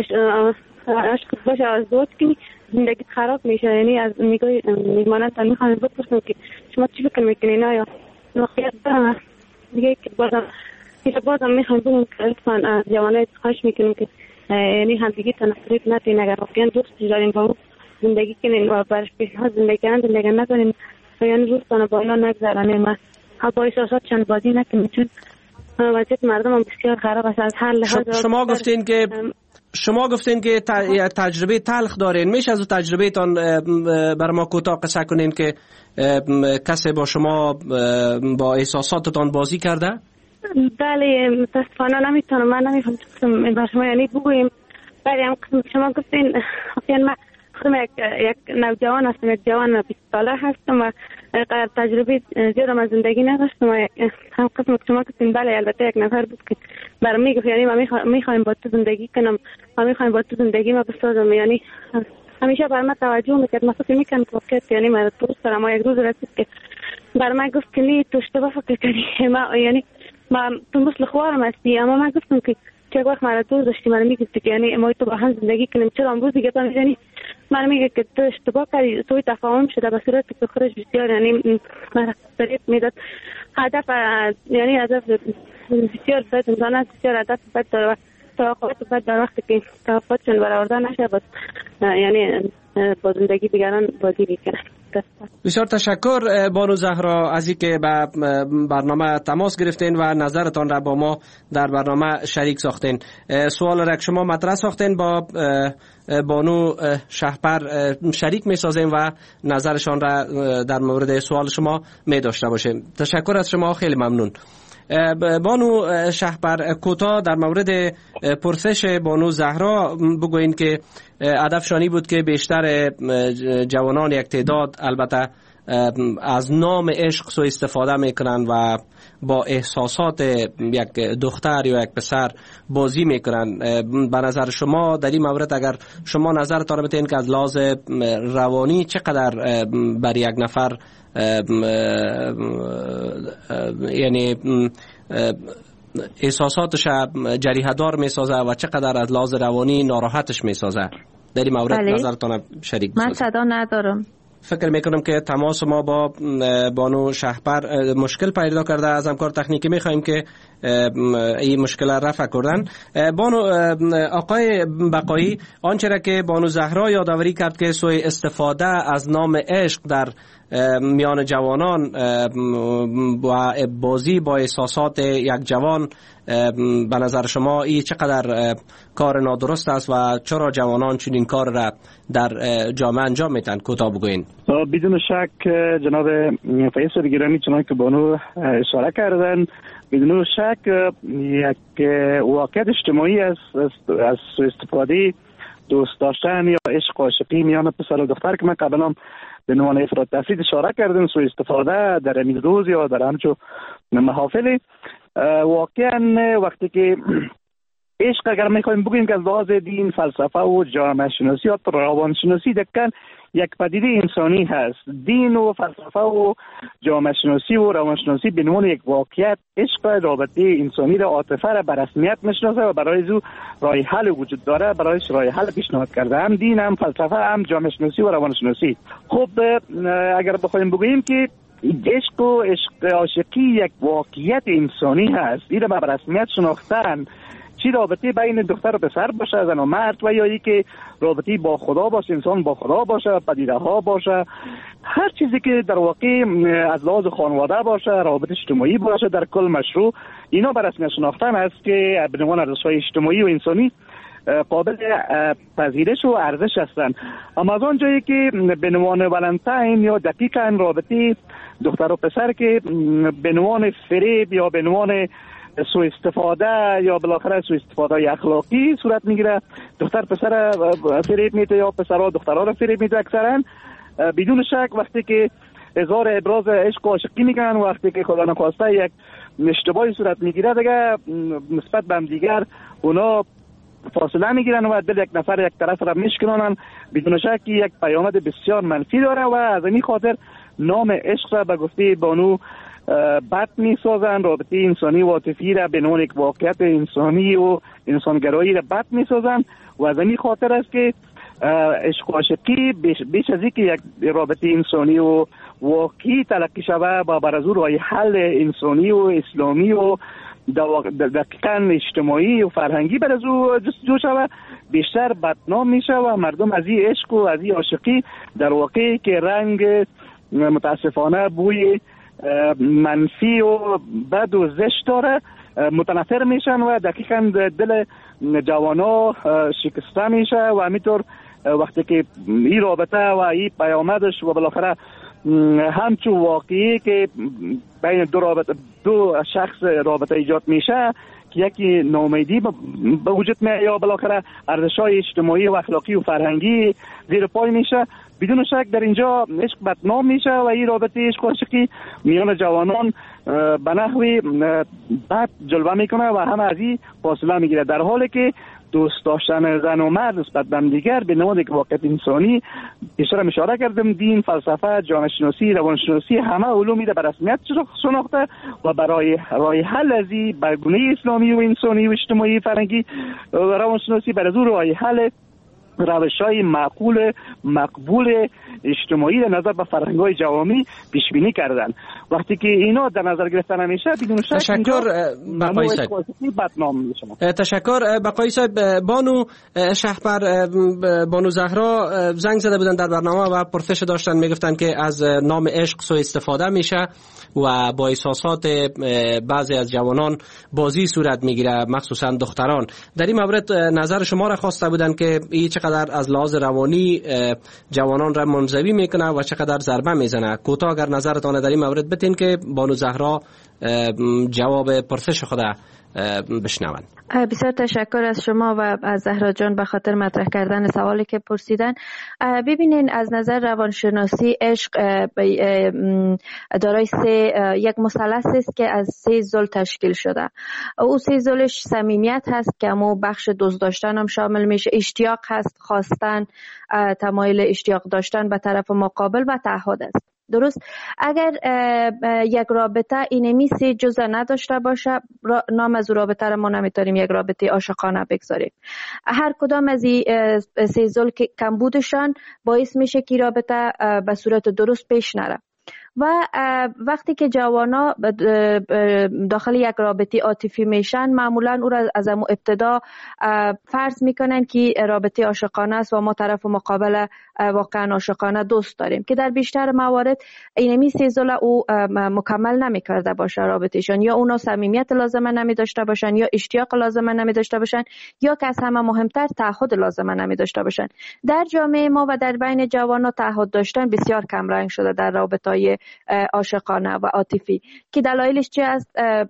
عشق باشه ازدواج کنی زندگی خراب میشه. یعنی از میگوی میمانتان میخوام بپرسم که شما چی فکر میکنین؟ آیا واقعیت دارم دیگه که بازم میشه بازم میخوام بگم که لطفا از جوانای خواهش میکنیم که یعنی هم دیگه تنفریت ندین، اگر واقعا دوست دارین با اون زندگی کنین و برش پیشنهاد زندگی کردن زندگی ندارین و یعنی روزتان با اینا نگذرانین و با احساساتشان بازی نکنین، چون وضعیت مردم هم بسیار خراب است از هر لحاظ. شما گفتین که شما گفتین که تجربه تلخ دارین، میشه از تجربه تان بر ما کوتاه قصه کنین که کسی با شما با احساساتتان بازی کرده؟ بله متاسفانه نمیتونم، من نمیفهم بر شما یعنی بگویم. بله هم شما گفتین یعنی من خودم یک, یک نوجوان هستم، یک جوان بیست ساله هستم و تجربه زیادم از زندگی نداشتم و هم قسم شما گفتین بله البته یک نفر بود که برام میگفت یعنی من میخوایم با تو زندگی کنم و میخوایم با تو زندگی ما بسازم، یعنی همیشه بر من توجه میکرد، من فکر میکنم که وقت یعنی من دوست دارم و یک روز رسید که بر من گفت که نی تو اشتباه فکر کردی، ما یعنی ما تو مثل خوارم هستی، اما من گفتم که چه وقت مرا دوست داشتی من میگفتی که یعنی ما تو با هم زندگی کنیم، چرا امروز دیگه تو میزنی؟ من میگه که تو اشتباه کردی، توی تفاهم شده به صورتی که خودش بسیار یعنی مرا فریب میداد. هدف یعنی هدف بسیار بد انسان است، بسیار هدف بد داره و توقعات بد در وقتی که توقعاتشون برآورده نشه باز یعنی با زندگی دیگران بازی میکنن. بسیار تشکر بانو زهرا از اینکه به برنامه تماس گرفتین و نظرتان را با ما در برنامه شریک ساختین. سوال را شما مطرح ساختین با بانو شهپر شریک می سازیم و نظرشان را در مورد سوال شما می داشته باشیم. تشکر از شما، خیلی ممنون. بانو شهپر کوتاه در مورد پرسش بانو زهرا بگوین که هدفشانی بود که بیشتر جوانان یک تعداد البته از نام عشق سوء استفاده میکنن و با احساسات یک دختر یا یک پسر بازی میکنن. به نظر شما در این مورد اگر شما نظرتان بتین که از لحاظ روانی چقدر بر یک نفر یعنی احساساتش جریحه دار میسازه و چقدر از لحاظ روانی ناراحتش میسازه، در این مورد بله. نظرتان شریک بسازید. من صدا ندارم. فکر میکنم که تماس ما با بانو شهپر مشکل پیدا کرده. از همکار تکنیکی میخوایم که این مشکل رفع کردن. بانو آقای بقایی، آنچه را که بانو زهرا یادآوری کرد که سوء استفاده از نام عشق در میان جوانان و بازی با احساسات یک جوان، به نظر شما این چقدر کار نادرست است و چرا جوانان چنین کار را در جامعه انجام میتن؟ کوتاه بگوین. بدون شک جناب فیصل گرامی چنان که بانو اشاره کردن، بدون شک یک واقعیت اجتماعی از از استفاده دوست داشتن یا عشق و عاشقی میان پسر و دختر که من قبلا به عنوان افراد تفرید اشاره کردم، سوء استفاده در این روز یا در همچو محافل، واقعا وقتی که عشق اگر میخوایم بگیم که از لحاظ دین، فلسفه و جامعه شناسی یا روانشناسی دقیقاً یک پدیده انسانی هست. دین و فلسفه و جامعه شناسی و روانشناسی به عنوان یک واقعیت عشق رابطه انسانی را، عاطفه را به رسمیت میشناسه و برای او راه حل وجود داره، برایش راه حل پیشنهاد کرده، هم دین، هم فلسفه، هم جامعه شناسی و روانشناسی. خب اگر بخوایم بگوییم که عشق و عشق عاشقی یک واقعیت انسانی هست، این را به رسمیت شناختن، چی رابطه بین دختر و پسر باشه، زن و مرد، و یا ای که رابطه با خدا باشه، انسان با خدا باشه، پدیده ها باشه، هر چیزی که در واقع از لحاظ خانواده باشه، رابطه اجتماعی باشه، در کل مشروع، اینا به رسمیت شناختن است که به عنوان ارزش‌های اجتماعی و انسانی قابل پذیرش و ارزش هستند. اما از آن جایی که به عنوان ولنتاین یا دقیقاً رابطه دختر و پسر که به عنوان فریب یا به عنوان سوء استفاده یا بالاخره سوء استفاده اخلاقی صورت میگیره، دختر پسر فریب میده یا پسرها دخترها را فریب میده، اکثرا بدون شک وقتی که اظهار ابراز عشق و عاشقی میکنن، وقتی که خدا نخواسته یک اشتباهی صورت میگیره دیگه نسبت به هم دیگر اونا فاصله میگیرن و دل یک نفر یک طرف را میشکنانن، بدون شک یک پیامد بسیار منفی داره و از این خاطر نام عشق را به گفته بانو بد میسازن، رابطه انسانی و عاطفی را به نوع یک واقعیت انسانی و انسانگرایی را بد میسازن و از این خاطر است که عشق و عاشقی بیش از اینکه یک رابطه انسانی و واقعی تلقی شود و بر از او راه حل انسانی و اسلامی و دقیقاً اجتماعی و فرهنگی بر از او جستجو شود، بیشتر بدنام میشه و مردم از این عشق و از این عاشقی در واقع که رنگ متاسفانه بوی منفی و بد و زشت داره متنفر میشن و دقیقاً دل جوانا شکسته میشه و همینطور وقتی که این رابطه و این پیامدش و بالاخره همچون واقعی که بین دو رابطه دو شخص رابطه ایجاد میشه که یکی ناامیدی به وجود میاد یا بالاخره ارزش‌های اجتماعی و اخلاقی و فرهنگی زیر پای میشه، بدون شک در اینجا عشق بدنام میشه و این رابطه عشق و عاشقی میان جوانان به نحوی بد جلوه میکنه و همه از این فاصله میگیره، در حالی که دوست داشتن زن و مرد نسبت به دیگر به نوع یک واقعیت انسانی بیشتر اشاره کردم، دین، فلسفه، جامعه شناسی، روانشناسی همه علومی را به رسمیت شناخته و برای راه حل از این برگونه اسلامی و انسانی و اجتماعی فرهنگی و روانشناسی بر از او راه حل روش‌های معقول مقبول اجتماعی در نظر به فرهنگ‌های جوامع پیش بینی کردن. وقتی که اینا در نظر گرفته نمیشه بدون شک تشکر بقایی صاحب. بدنام میشه. تشکر بقایی صاحب. بانو شهپر، بانو زهرا زنگ زده بودن در برنامه و پرسش داشتن، میگفتن که از نام عشق سوء استفاده میشه و با احساسات بعضی از جوانان بازی صورت میگیره، مخصوصا دختران. در این مورد نظر شما را خواسته بودن که این چقدر از لحاظ روانی جوانان را منزوی میکنه و چقدر ضربه میزنه. کوتاه اگر نظرتان در این مورد بتین که بانو زهرا جواب پرسش خود بشنوند. بسیار تشکر از شما و از زهرا جان به خاطر مطرح کردن سوالی که پرسیدن. ببینین از نظر روانشناسی عشق دارای سه یک مثلث است که از سه ضلع تشکیل شده. او سه ضلعش صمیمیت هست که امو بخش دوست داشتن هم شامل میشه، اشتیاق هست، خواستن، تمایل اشتیاق داشتن به طرف مقابل و تعهد است. درست؟ اگر یک رابطه اینمی سه جزء نداشته باشه، نام از رابطه را ما نمیتونیم یک رابطه عاشقانه بگذاریم. هر کدام از این سه ضلع که کمبودشان باعث میشه که رابطه به صورت درست پیش نره. و وقتی که جوانا داخل یک رابطه عاطفی میشن، معمولا او را از ابتدا فرض میکنن که رابطه عاشقانه است و ما طرف مقابل واقعا عاشقانه دوست داریم، که در بیشتر موارد اینمی سه ضلع او مکمل نمیکرده باشه رابطهشان، یا اونا صمیمیت لازمه نمی داشته باشن، یا اشتیاق لازمه نمی داشته باشن، یا که از همه مهمتر تعهد لازمه نمی داشته باشن. در جامعه ما و در بین جوانا تعهد داشتن بسیار کم رنگ شده در رابطه‌های عاشقانه و عاطفی، که دلایلش چی است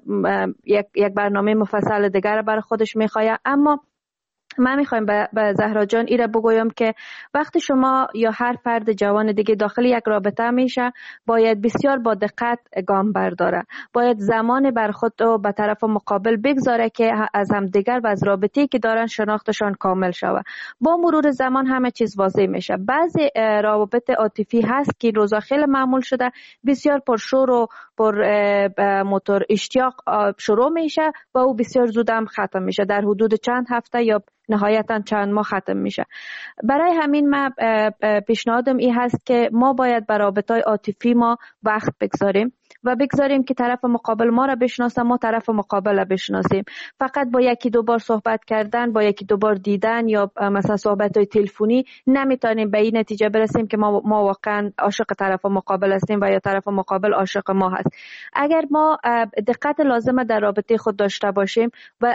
یک یک برنامه مفصل دیگر برای خودش میخواد. اما من میخوایم به زهرا جان ایره بگویم که وقتی شما یا هر فرد جوان دیگه داخل یک رابطه میشه، باید بسیار با دقت گام برداره، باید زمان بر خود رو به طرف مقابل بگذاره که از هم دیگر و از رابطه‌ای که دارن شناختشان کامل شوه. با مرور زمان همه چیز واضح میشه. بعضی روابط عاطفی هست که روزا خیلی معمول شده، بسیار پرشور و پر موتور اشتیاق شروع میشه و او بسیار زود هم ختم میشه، در حدود چند هفته یا نهایتا چند ماه ختم میشه. برای همین ما پیشنهادم این هست که ما باید برای رابطه‌های عاطفی ما وقت بگذاریم و بگذاریم که طرف مقابل ما را بشناسه، ما طرف مقابل را بشناسیم. فقط با یکی دو بار صحبت کردن، با یکی دو بار دیدن یا مثلا صحبت‌های تلفنی نمیتونیم به این نتیجه برسیم که ما ما واقعا عاشق طرف مقابل هستیم و یا طرف مقابل عاشق ما هست. اگر ما دقت لازمه در رابطه خود داشته باشیم و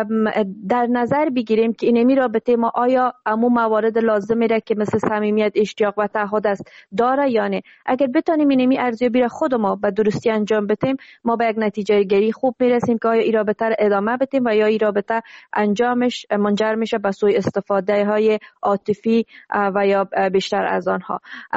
در نظر بگیریم که اینمی رابطه ما آیا عموم موارد لازمی را که مثل صمیمیت، اشتیاق و تعهد است داره یا نه، اگر بتونیم اینمی ارزیابی را خود ما به درستی انجام بدیم، ما به یک نتیجه گیری خوب میرسیم که آیا این رابطه را ادامه بدیم و یا این رابطه انجامش منجر میشه به سوء استفاده های عاطفی و یا بیشتر از آنها.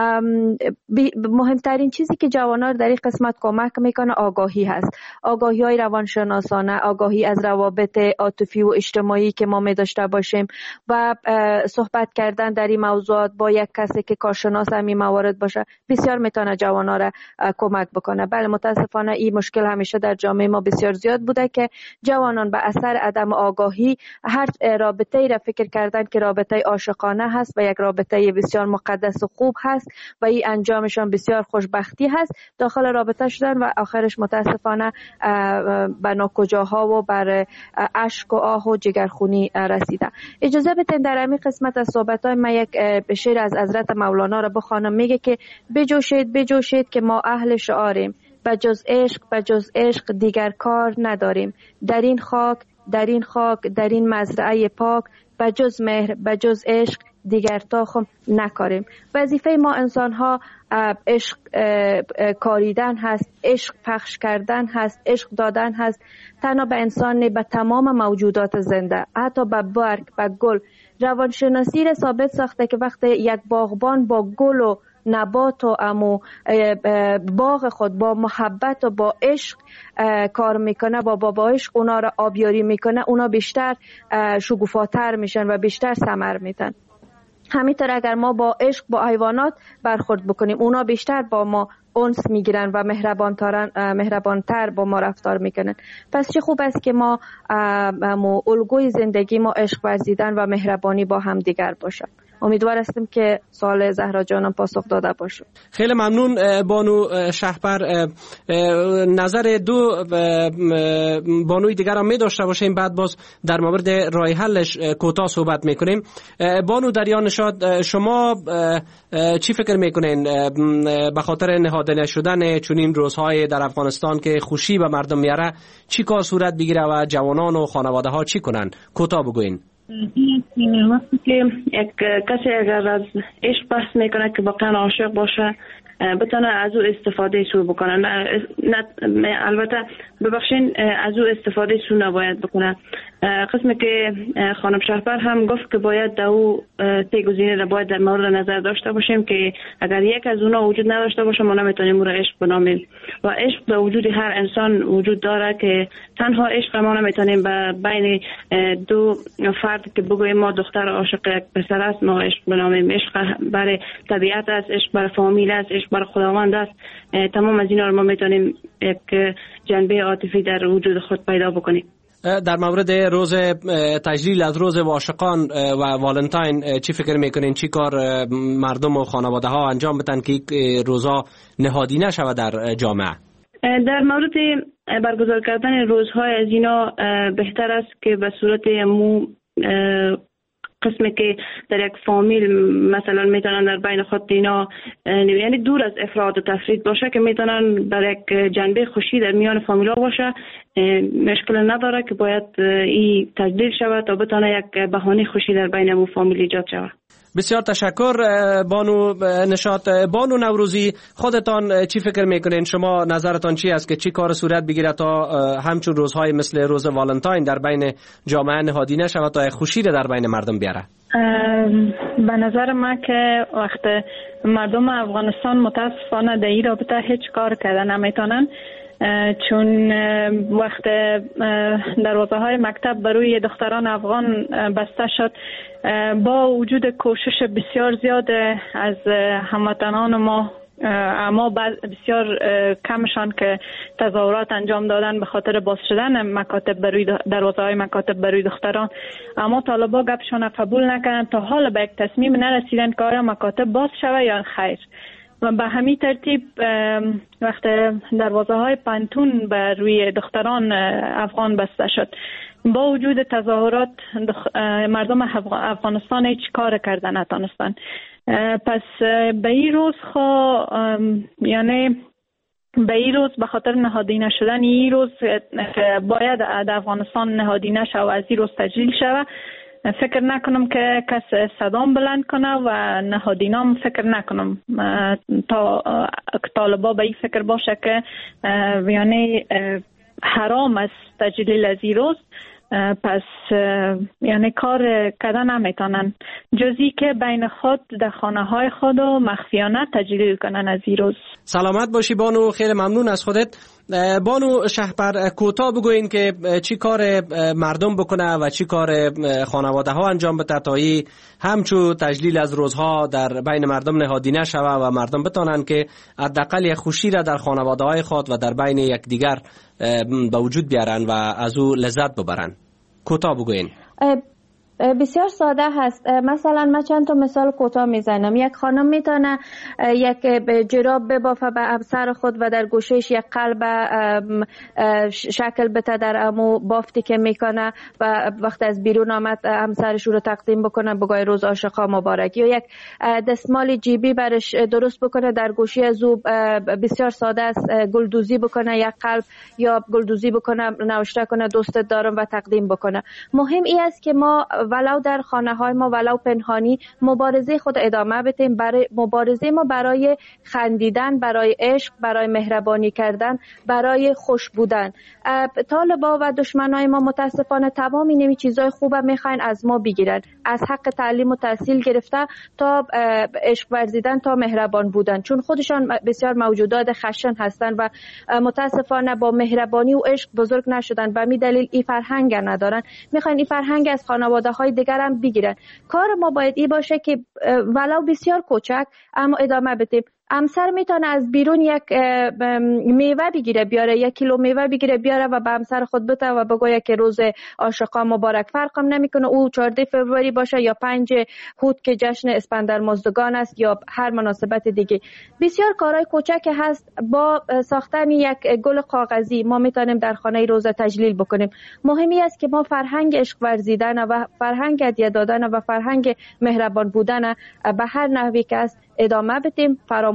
مهمترین چیزی که جوانان در این قسمت کمک میکنه آگاهی هست، آگاهی های روانشناسانه، آگاهی از روابط عاطفی و اجتماعی که ما می داشته باشیم و صحبت کردن در این موضوعات با یک کسی که کارشناس همین موارد باشه بسیار میتونه جوانان را کمک بکنه. بله متاسفانه این مشکل همیشه در جامعه ما بسیار زیاد بوده که جوانان به اثر عدم آگاهی هر رابطه‌ای را فکر کردن که رابطه عاشقانه هست و یک رابطه بسیار مقدس و خوب هست و این انجامشان بسیار خوشبختی هست، داخل رابطه شدن و آخرش متاسفانه به ناکجاها و بر اشک و آه و جگرخونی رسیده. اجازه بدین در همین قسمت از صحبت‌های من یک شعر از حضرت مولانا را بخوانم. میگه که بجوشید بجوشید که ما اهل شعاریم، بجز عشق بجز عشق دیگر کار نداریم، در این خاک در این خاک در این مزرعه پاک، بجز مهر بجز عشق دیگر تاخم نکاریم. وظیفه ما انسان ها عشق کاریدن هست، عشق پخش کردن هست، عشق دادن هست، تنها به انسان نه، به تمام موجودات زنده، حتی به برگ، به گل. روانشناسی را ثابت ساخته که وقتی یک باغبان با گل و نبات و امو باغ خود با محبت و با عشق کار میکنه، با با عشق اونا را آبیاری میکنه، اونا بیشتر شکوفاتر میشن و بیشتر ثمر میدن. همینطور اگر ما با عشق با حیوانات برخورد بکنیم، اونا بیشتر با ما انس میگیرن و مهربانتر با ما رفتار میکنن. پس چه خوب است که ما الگوی زندگی ما عشق ورزیدن و مهربانی با هم دیگر باشه. امیدوار هستم که سوال زهرا جانم پاسخ داده باشه. خیلی ممنون بانو شهپر. نظر دو بانوی دیگر هم می داشته باشیم، بعد باز در مورد راه حلش کوتاه صحبت میکنیم. بانو دریان نشاد، شما چی فکر میکنین به خاطر نهادینه شدن چنین روزهای در افغانستان که خوشی به مردم میاره، چی کار صورت بگیره و جوانان و خانواده ها چی کنن؟ کوتاه بگوین. وقتی که یک کسی اگر از عشق بحث میکنه که واقعا عاشق باشه، بتونه از او استفاده سو بکنه. نه البته ببخشین از او استفاده سو نباید بکنه. قسمی که خانم شهربر هم گفت که باید در او سه گزینه را باید در مورد نظر داشته باشیم که اگر یک از اونا وجود نداشته باشه ما نمیتونیم او را عشق بنامیم و عشق در وجود هر انسان وجود داره که تنها عشق ما نمیتونیم بین دو فرد که بگوییم ما دختر عاشق یک پسر است ما عشق بنامیم. عشق برای طبیعت است، عشق برای فامیل است، عشق برای خداوند است. تمام از اینا رو ما میتونیم یک جنبه عاطفی در وجود خود پیدا بکنیم. در مورد روز تجلیل از روز عاشقان و والنتاین چی فکر میکنین؟ چی کار مردم و خانواده ها انجام بدن که روزها نهادی نشود در جامعه؟ در مورد برگزار کردن روزهای از اینا بهتر است که به صورت مو قسمی که در یک فامیل مثلا میتونن در بین خود اینا یعنی دور از افراد و تفرید باشه که میتونن در یک جنبه خوشی در میان فامیل ها باشه. مشکل نداره که باید این تجلیل شود تا بتونه یک بهانه خوشی در بین مو فامیل ایجاد شود. بسیار تشکر بانو نشاط. بانو نوروزی، خودتان چی فکر میکنین؟ شما نظرتان چی است که چی کار صورت بگیره تا همچون روزهای مثل روز والنتاین در بین جامعه نهادی نشود تا خوشی را در بین مردم بیاره؟ به نظر من که وقت مردم افغانستان متاسفانه در این رابطه هیچ کار کردن نمیتونن، چون وقت دروازه های مکتب بروی دختران افغان بسته شد با وجود کوشش بسیار زیاد از هموطنان ما، اما بسیار کمشان که تظاهرات انجام دادن به خاطر باز شدن مکاتب بروی دروازه های مکاتب بروی دختران، اما طالبا گپشان قبول نکردن. تا حالا به یک تصمیم نرسیدن که آیا مکاتب باز شود یا خیر. و به همین ترتیب وقت دروازه های پانتون بر روی دختران افغان بسته شد با وجود تظاهرات مردم افغانستان هیچ کار کردن نتونستن. پس به این روز خوا یعنی به این روز به خاطر نهادی نشدن این روز باید در افغانستان نهادی نشه و از این روز تجلیل شوه. فکر نکنم که کس صدام بلند کنه و نهادینام فکر نکنم تا طالبا به این فکر باشه که یعنی حرام است تجلیل از این روز، پس یعنی کار کردن نمیتونن جزی که بین خود در خانه های خود و مخفیانه تجلیل کنن از این روز. سلامت باشی بانو، خیلی ممنون از خودت. بانو شهربر، کوتاه بگوین که چی کار مردم بکنه و چی کار خانواده ها انجام بده تا ای همچو تجلیل از روزها در بین مردم نهادی نشوه و مردم بتونن که حداقل یک خوشی را در خانواده های خود و در بین یکدیگر به وجود بیارن و از او لذت ببرن. کوتاه بگوین. بسیار ساده هست. مثلا من چند تا مثال کوتاه میزنم. یک خانم میتونه یک جراب ببافه به همسر خود و در گوشش یک قلب شکل بده در امو بافتی که میکنه و وقت از بیرون آمد همسرش رو تقدیم بکنه بگوی روز عاشقا مبارک، یا یک دستمال جیبی برش درست بکنه در گوشی از او بسیار ساده است گلدوزی بکنه یک قلب یا گلدوزی بکنه نوشته کنه دوستت دارم و تقدیم بکنه. مهم این است که ما ولو در خانه های ما ولو پنهانی مبارزه خود ادامه بدیم. برای مبارزه ما برای خندیدن، برای عشق، برای مهربانی کردن، برای خوش بودن. طالبا و دشمنای ما متاسفانه تمام این چیزای خوبه میخواین از ما بگیرن، از حق تعلیم و تحصیل گرفته تا عشق ورزیدن تا مهربان بودن، چون خودشان بسیار موجودات خشن هستن و متاسفانه با مهربانی و عشق بزرگ نشدن. به همین دلیل این فرهنگ ندارن، میخواین این فرهنگ از خانواده های دیگر هم بگیرن. کار ما باید این باشه که ولو بسیار کوچک اما ادامه بدیم. همسر میتونه از بیرون یک میوه بگیره بیاره، یک کیلو میوه بگیره بیاره و به همسر خود بده و بگویه که روز عاشقا مبارک. فرقم نمیکنه او چهارده فوریه باشه یا پنج هوت که جشن اسپندرمزدگان است یا هر مناسبت دیگه. بسیار کارهای کوچک هست. با ساختن یک گل کاغذی ما میتونیم در خانه روز تجلیل بکنیم. مهمی است که ما فرهنگ عشق ورزیدن و فرهنگ هدیه دادن و فرهنگ مهربان بودن به هر نحوی که است ادامه بدیم، فراموش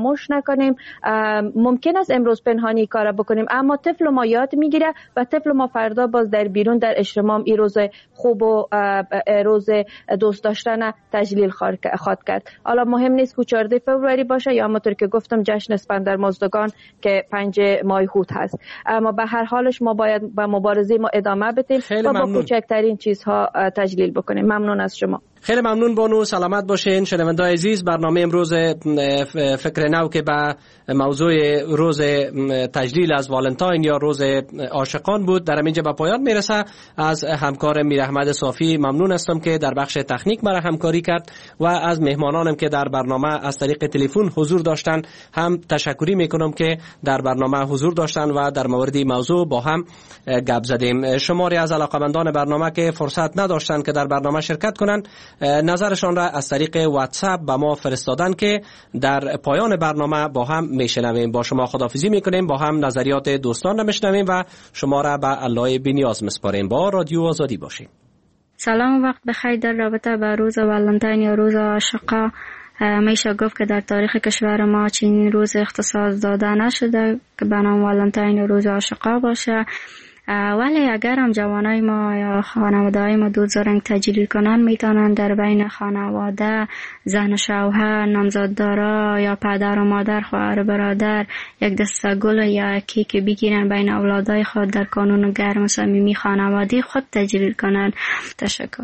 فراموش نکنیم. ممکن است امروز پنهانی کار بکنیم، اما طفل ما یاد میگیره و طفل ما فردا باز در بیرون در اجتماع این روز خوب و روز دوست داشتن تجلیل خواهد کرد. حالا مهم نیست که چهارده فوریه باشه یا همونطور که گفتم جشن اسفندر مازدگان که پنج ماه هوت هست، اما به هر حالش ما باید به مبارزه ما ادامه بدیم و با کوچکترین چیزها تجلیل بکنیم. ممنون از شما. خیلی ممنون بانو، سلامت باشین. شنونده‌های عزیز، برنامه امروز فکر نو که به موضوع روز تجلیل از والنتاین یا روز عاشقان بود در اینجا به پایان میرسه. از همکار میر احمد صافی ممنون هستم که در بخش تکنیک مرا همکاری کرد و از مهمانانم که در برنامه از طریق تلفن حضور داشتن هم تشکری میکنم که در برنامه حضور داشتن و در مورد موضوع با هم گپ زدیم. شماری از علاقمندان برنامه که فرصت نداشتن که در برنامه شرکت کنند نظرشان را از طریق واتساپ به ما فرستادن که در پایان برنامه با هم میشنویم. با شما خداحافظی میکنیم، با هم نظریات دوستان را میشنویم و شما را به الله بی‌نیاز میسپاریم. با رادیو آزادی باشید. سلام و وقت بخیر. در رابطه با روز والنتاین یا روز عاشقا میشه گفت که در تاریخ کشور ما چنین روز اختصاص داده نشده که به نام والنتاین یا روز عاشقا باشه، ولی اگر هم جوانای ما یا خانواده های ما دوست دارن تجلیل کنن میتونن در بین خانواده، زن و شوهر، نامزاددارا یا پدر و مادر، خواهر و برادر یک دسته گل یا کیک بگیرن بین اولادای خود در کانون گرم و صمیمی خانوادی خود تجلیل کنن. تشکر.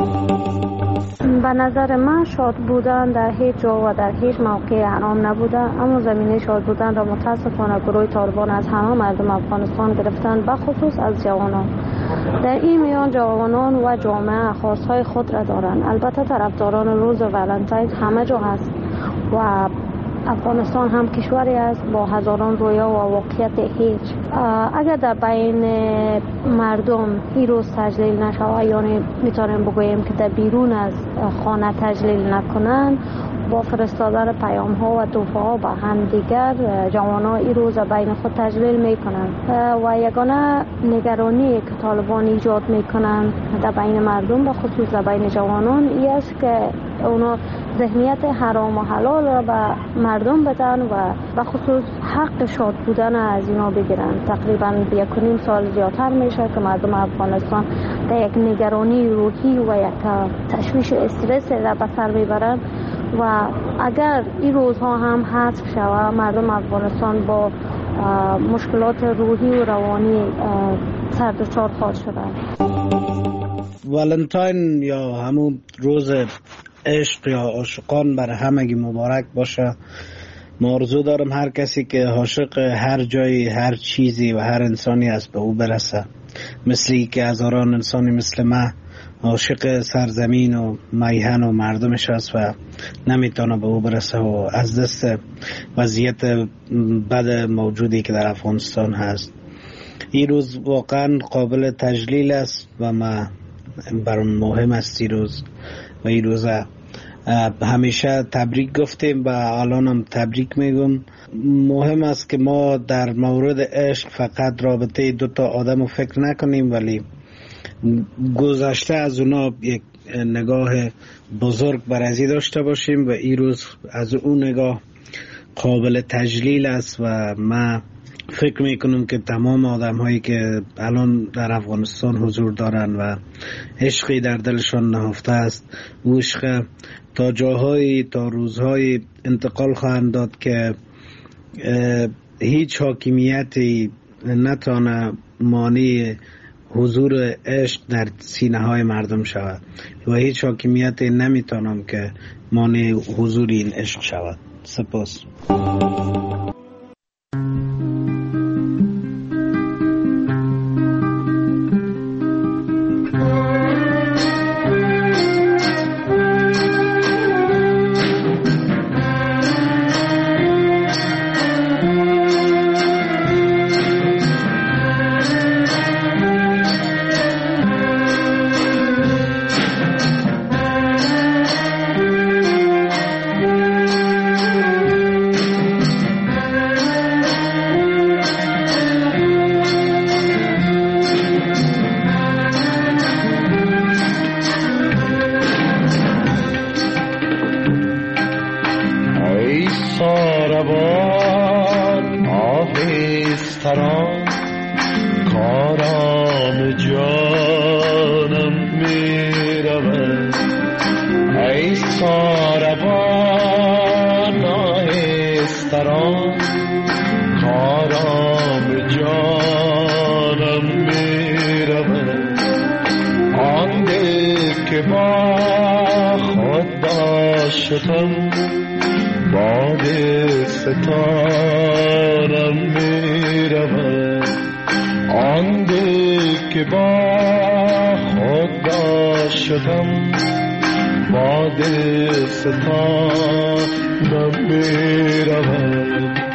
به نظر من شاد بودن در هیچ جا و در هیچ موقع حرام نبوده، اما زمینه شاد بودن را متاسفانه گروه طالبان از همه مردم افغانستان گرفتن، بخصوص از جوانان. در این میان جوانان و جامعه خواستهای خود را دارند. البته طرفداران روز والنتاین همه جا هست و افغانستان هم کشوری است با هزاران رویا و واقعیت هیچ. اگر در بین مردم این روز تجلیل نشود، یعنی میتونیم بگوییم که در بیرون از خانه تجلیل نکنن، با فرستادن پیام ها و تحفه ها به هم دیگر جوانان این روز بین خود تجلیل میکنن و یگانه نگرانی که طالبان ایجاد میکنن در بین مردم و خصوص در بین جوانان این است که اونا ذهنیت حرام و حلال را به مردم بدن و به خصوص حق شاد بودن از اینا بگیرن. تقریبا یک و نیم سال زیادتر میشه که مردم افغانستان در یک نگرانی روحی و یک تشویش استرس را به سر میبرن و اگر این روزها هم حذف شود، مردم افغانستان با مشکلات روحی و روانی سر دچار خواهد شدن. والنتاین یا همون روز عشق یا عاشقان برای همگی مبارک باشه. ما آرزو دارم هر کسی که عاشق هر جایی، هر چیزی و هر انسانی است به او برسه، مثلی که هزاران انسانی مثل من عاشق سرزمین و میهن و مردمش است و نمیتونه به او برسه و از دست وضعیت بد موجودی که در افغانستان هست. این روز واقعا قابل تجلیل است و ما برام مهم است این روز و این روز همیشه تبریک گفتیم و الان هم تبریک میگم. مهم است که ما در مورد عشق فقط رابطه دو تا آدم رو فکر نکنیم، ولی گذشته از اونا یک نگاه بزرگ برازی داشته باشیم و این روز از اون نگاه قابل تجلیل است و من فکر میکنم که تمام آدم هایی که الان در افغانستان حضور دارن و عشقی در دلشان نهفته است، او عشق تا جاهایی تا روزهای انتقال خواهند داد که هیچ حاکمیتی نتانه مانع حضور عشق در سینه های مردم شود و هیچ حاکمیتی نمیتونم که مانع حضور این عشق شود. سپاس. که با خود داشتم باد ستارم می رود آن دل که با خود داشتم باد ستارم می رود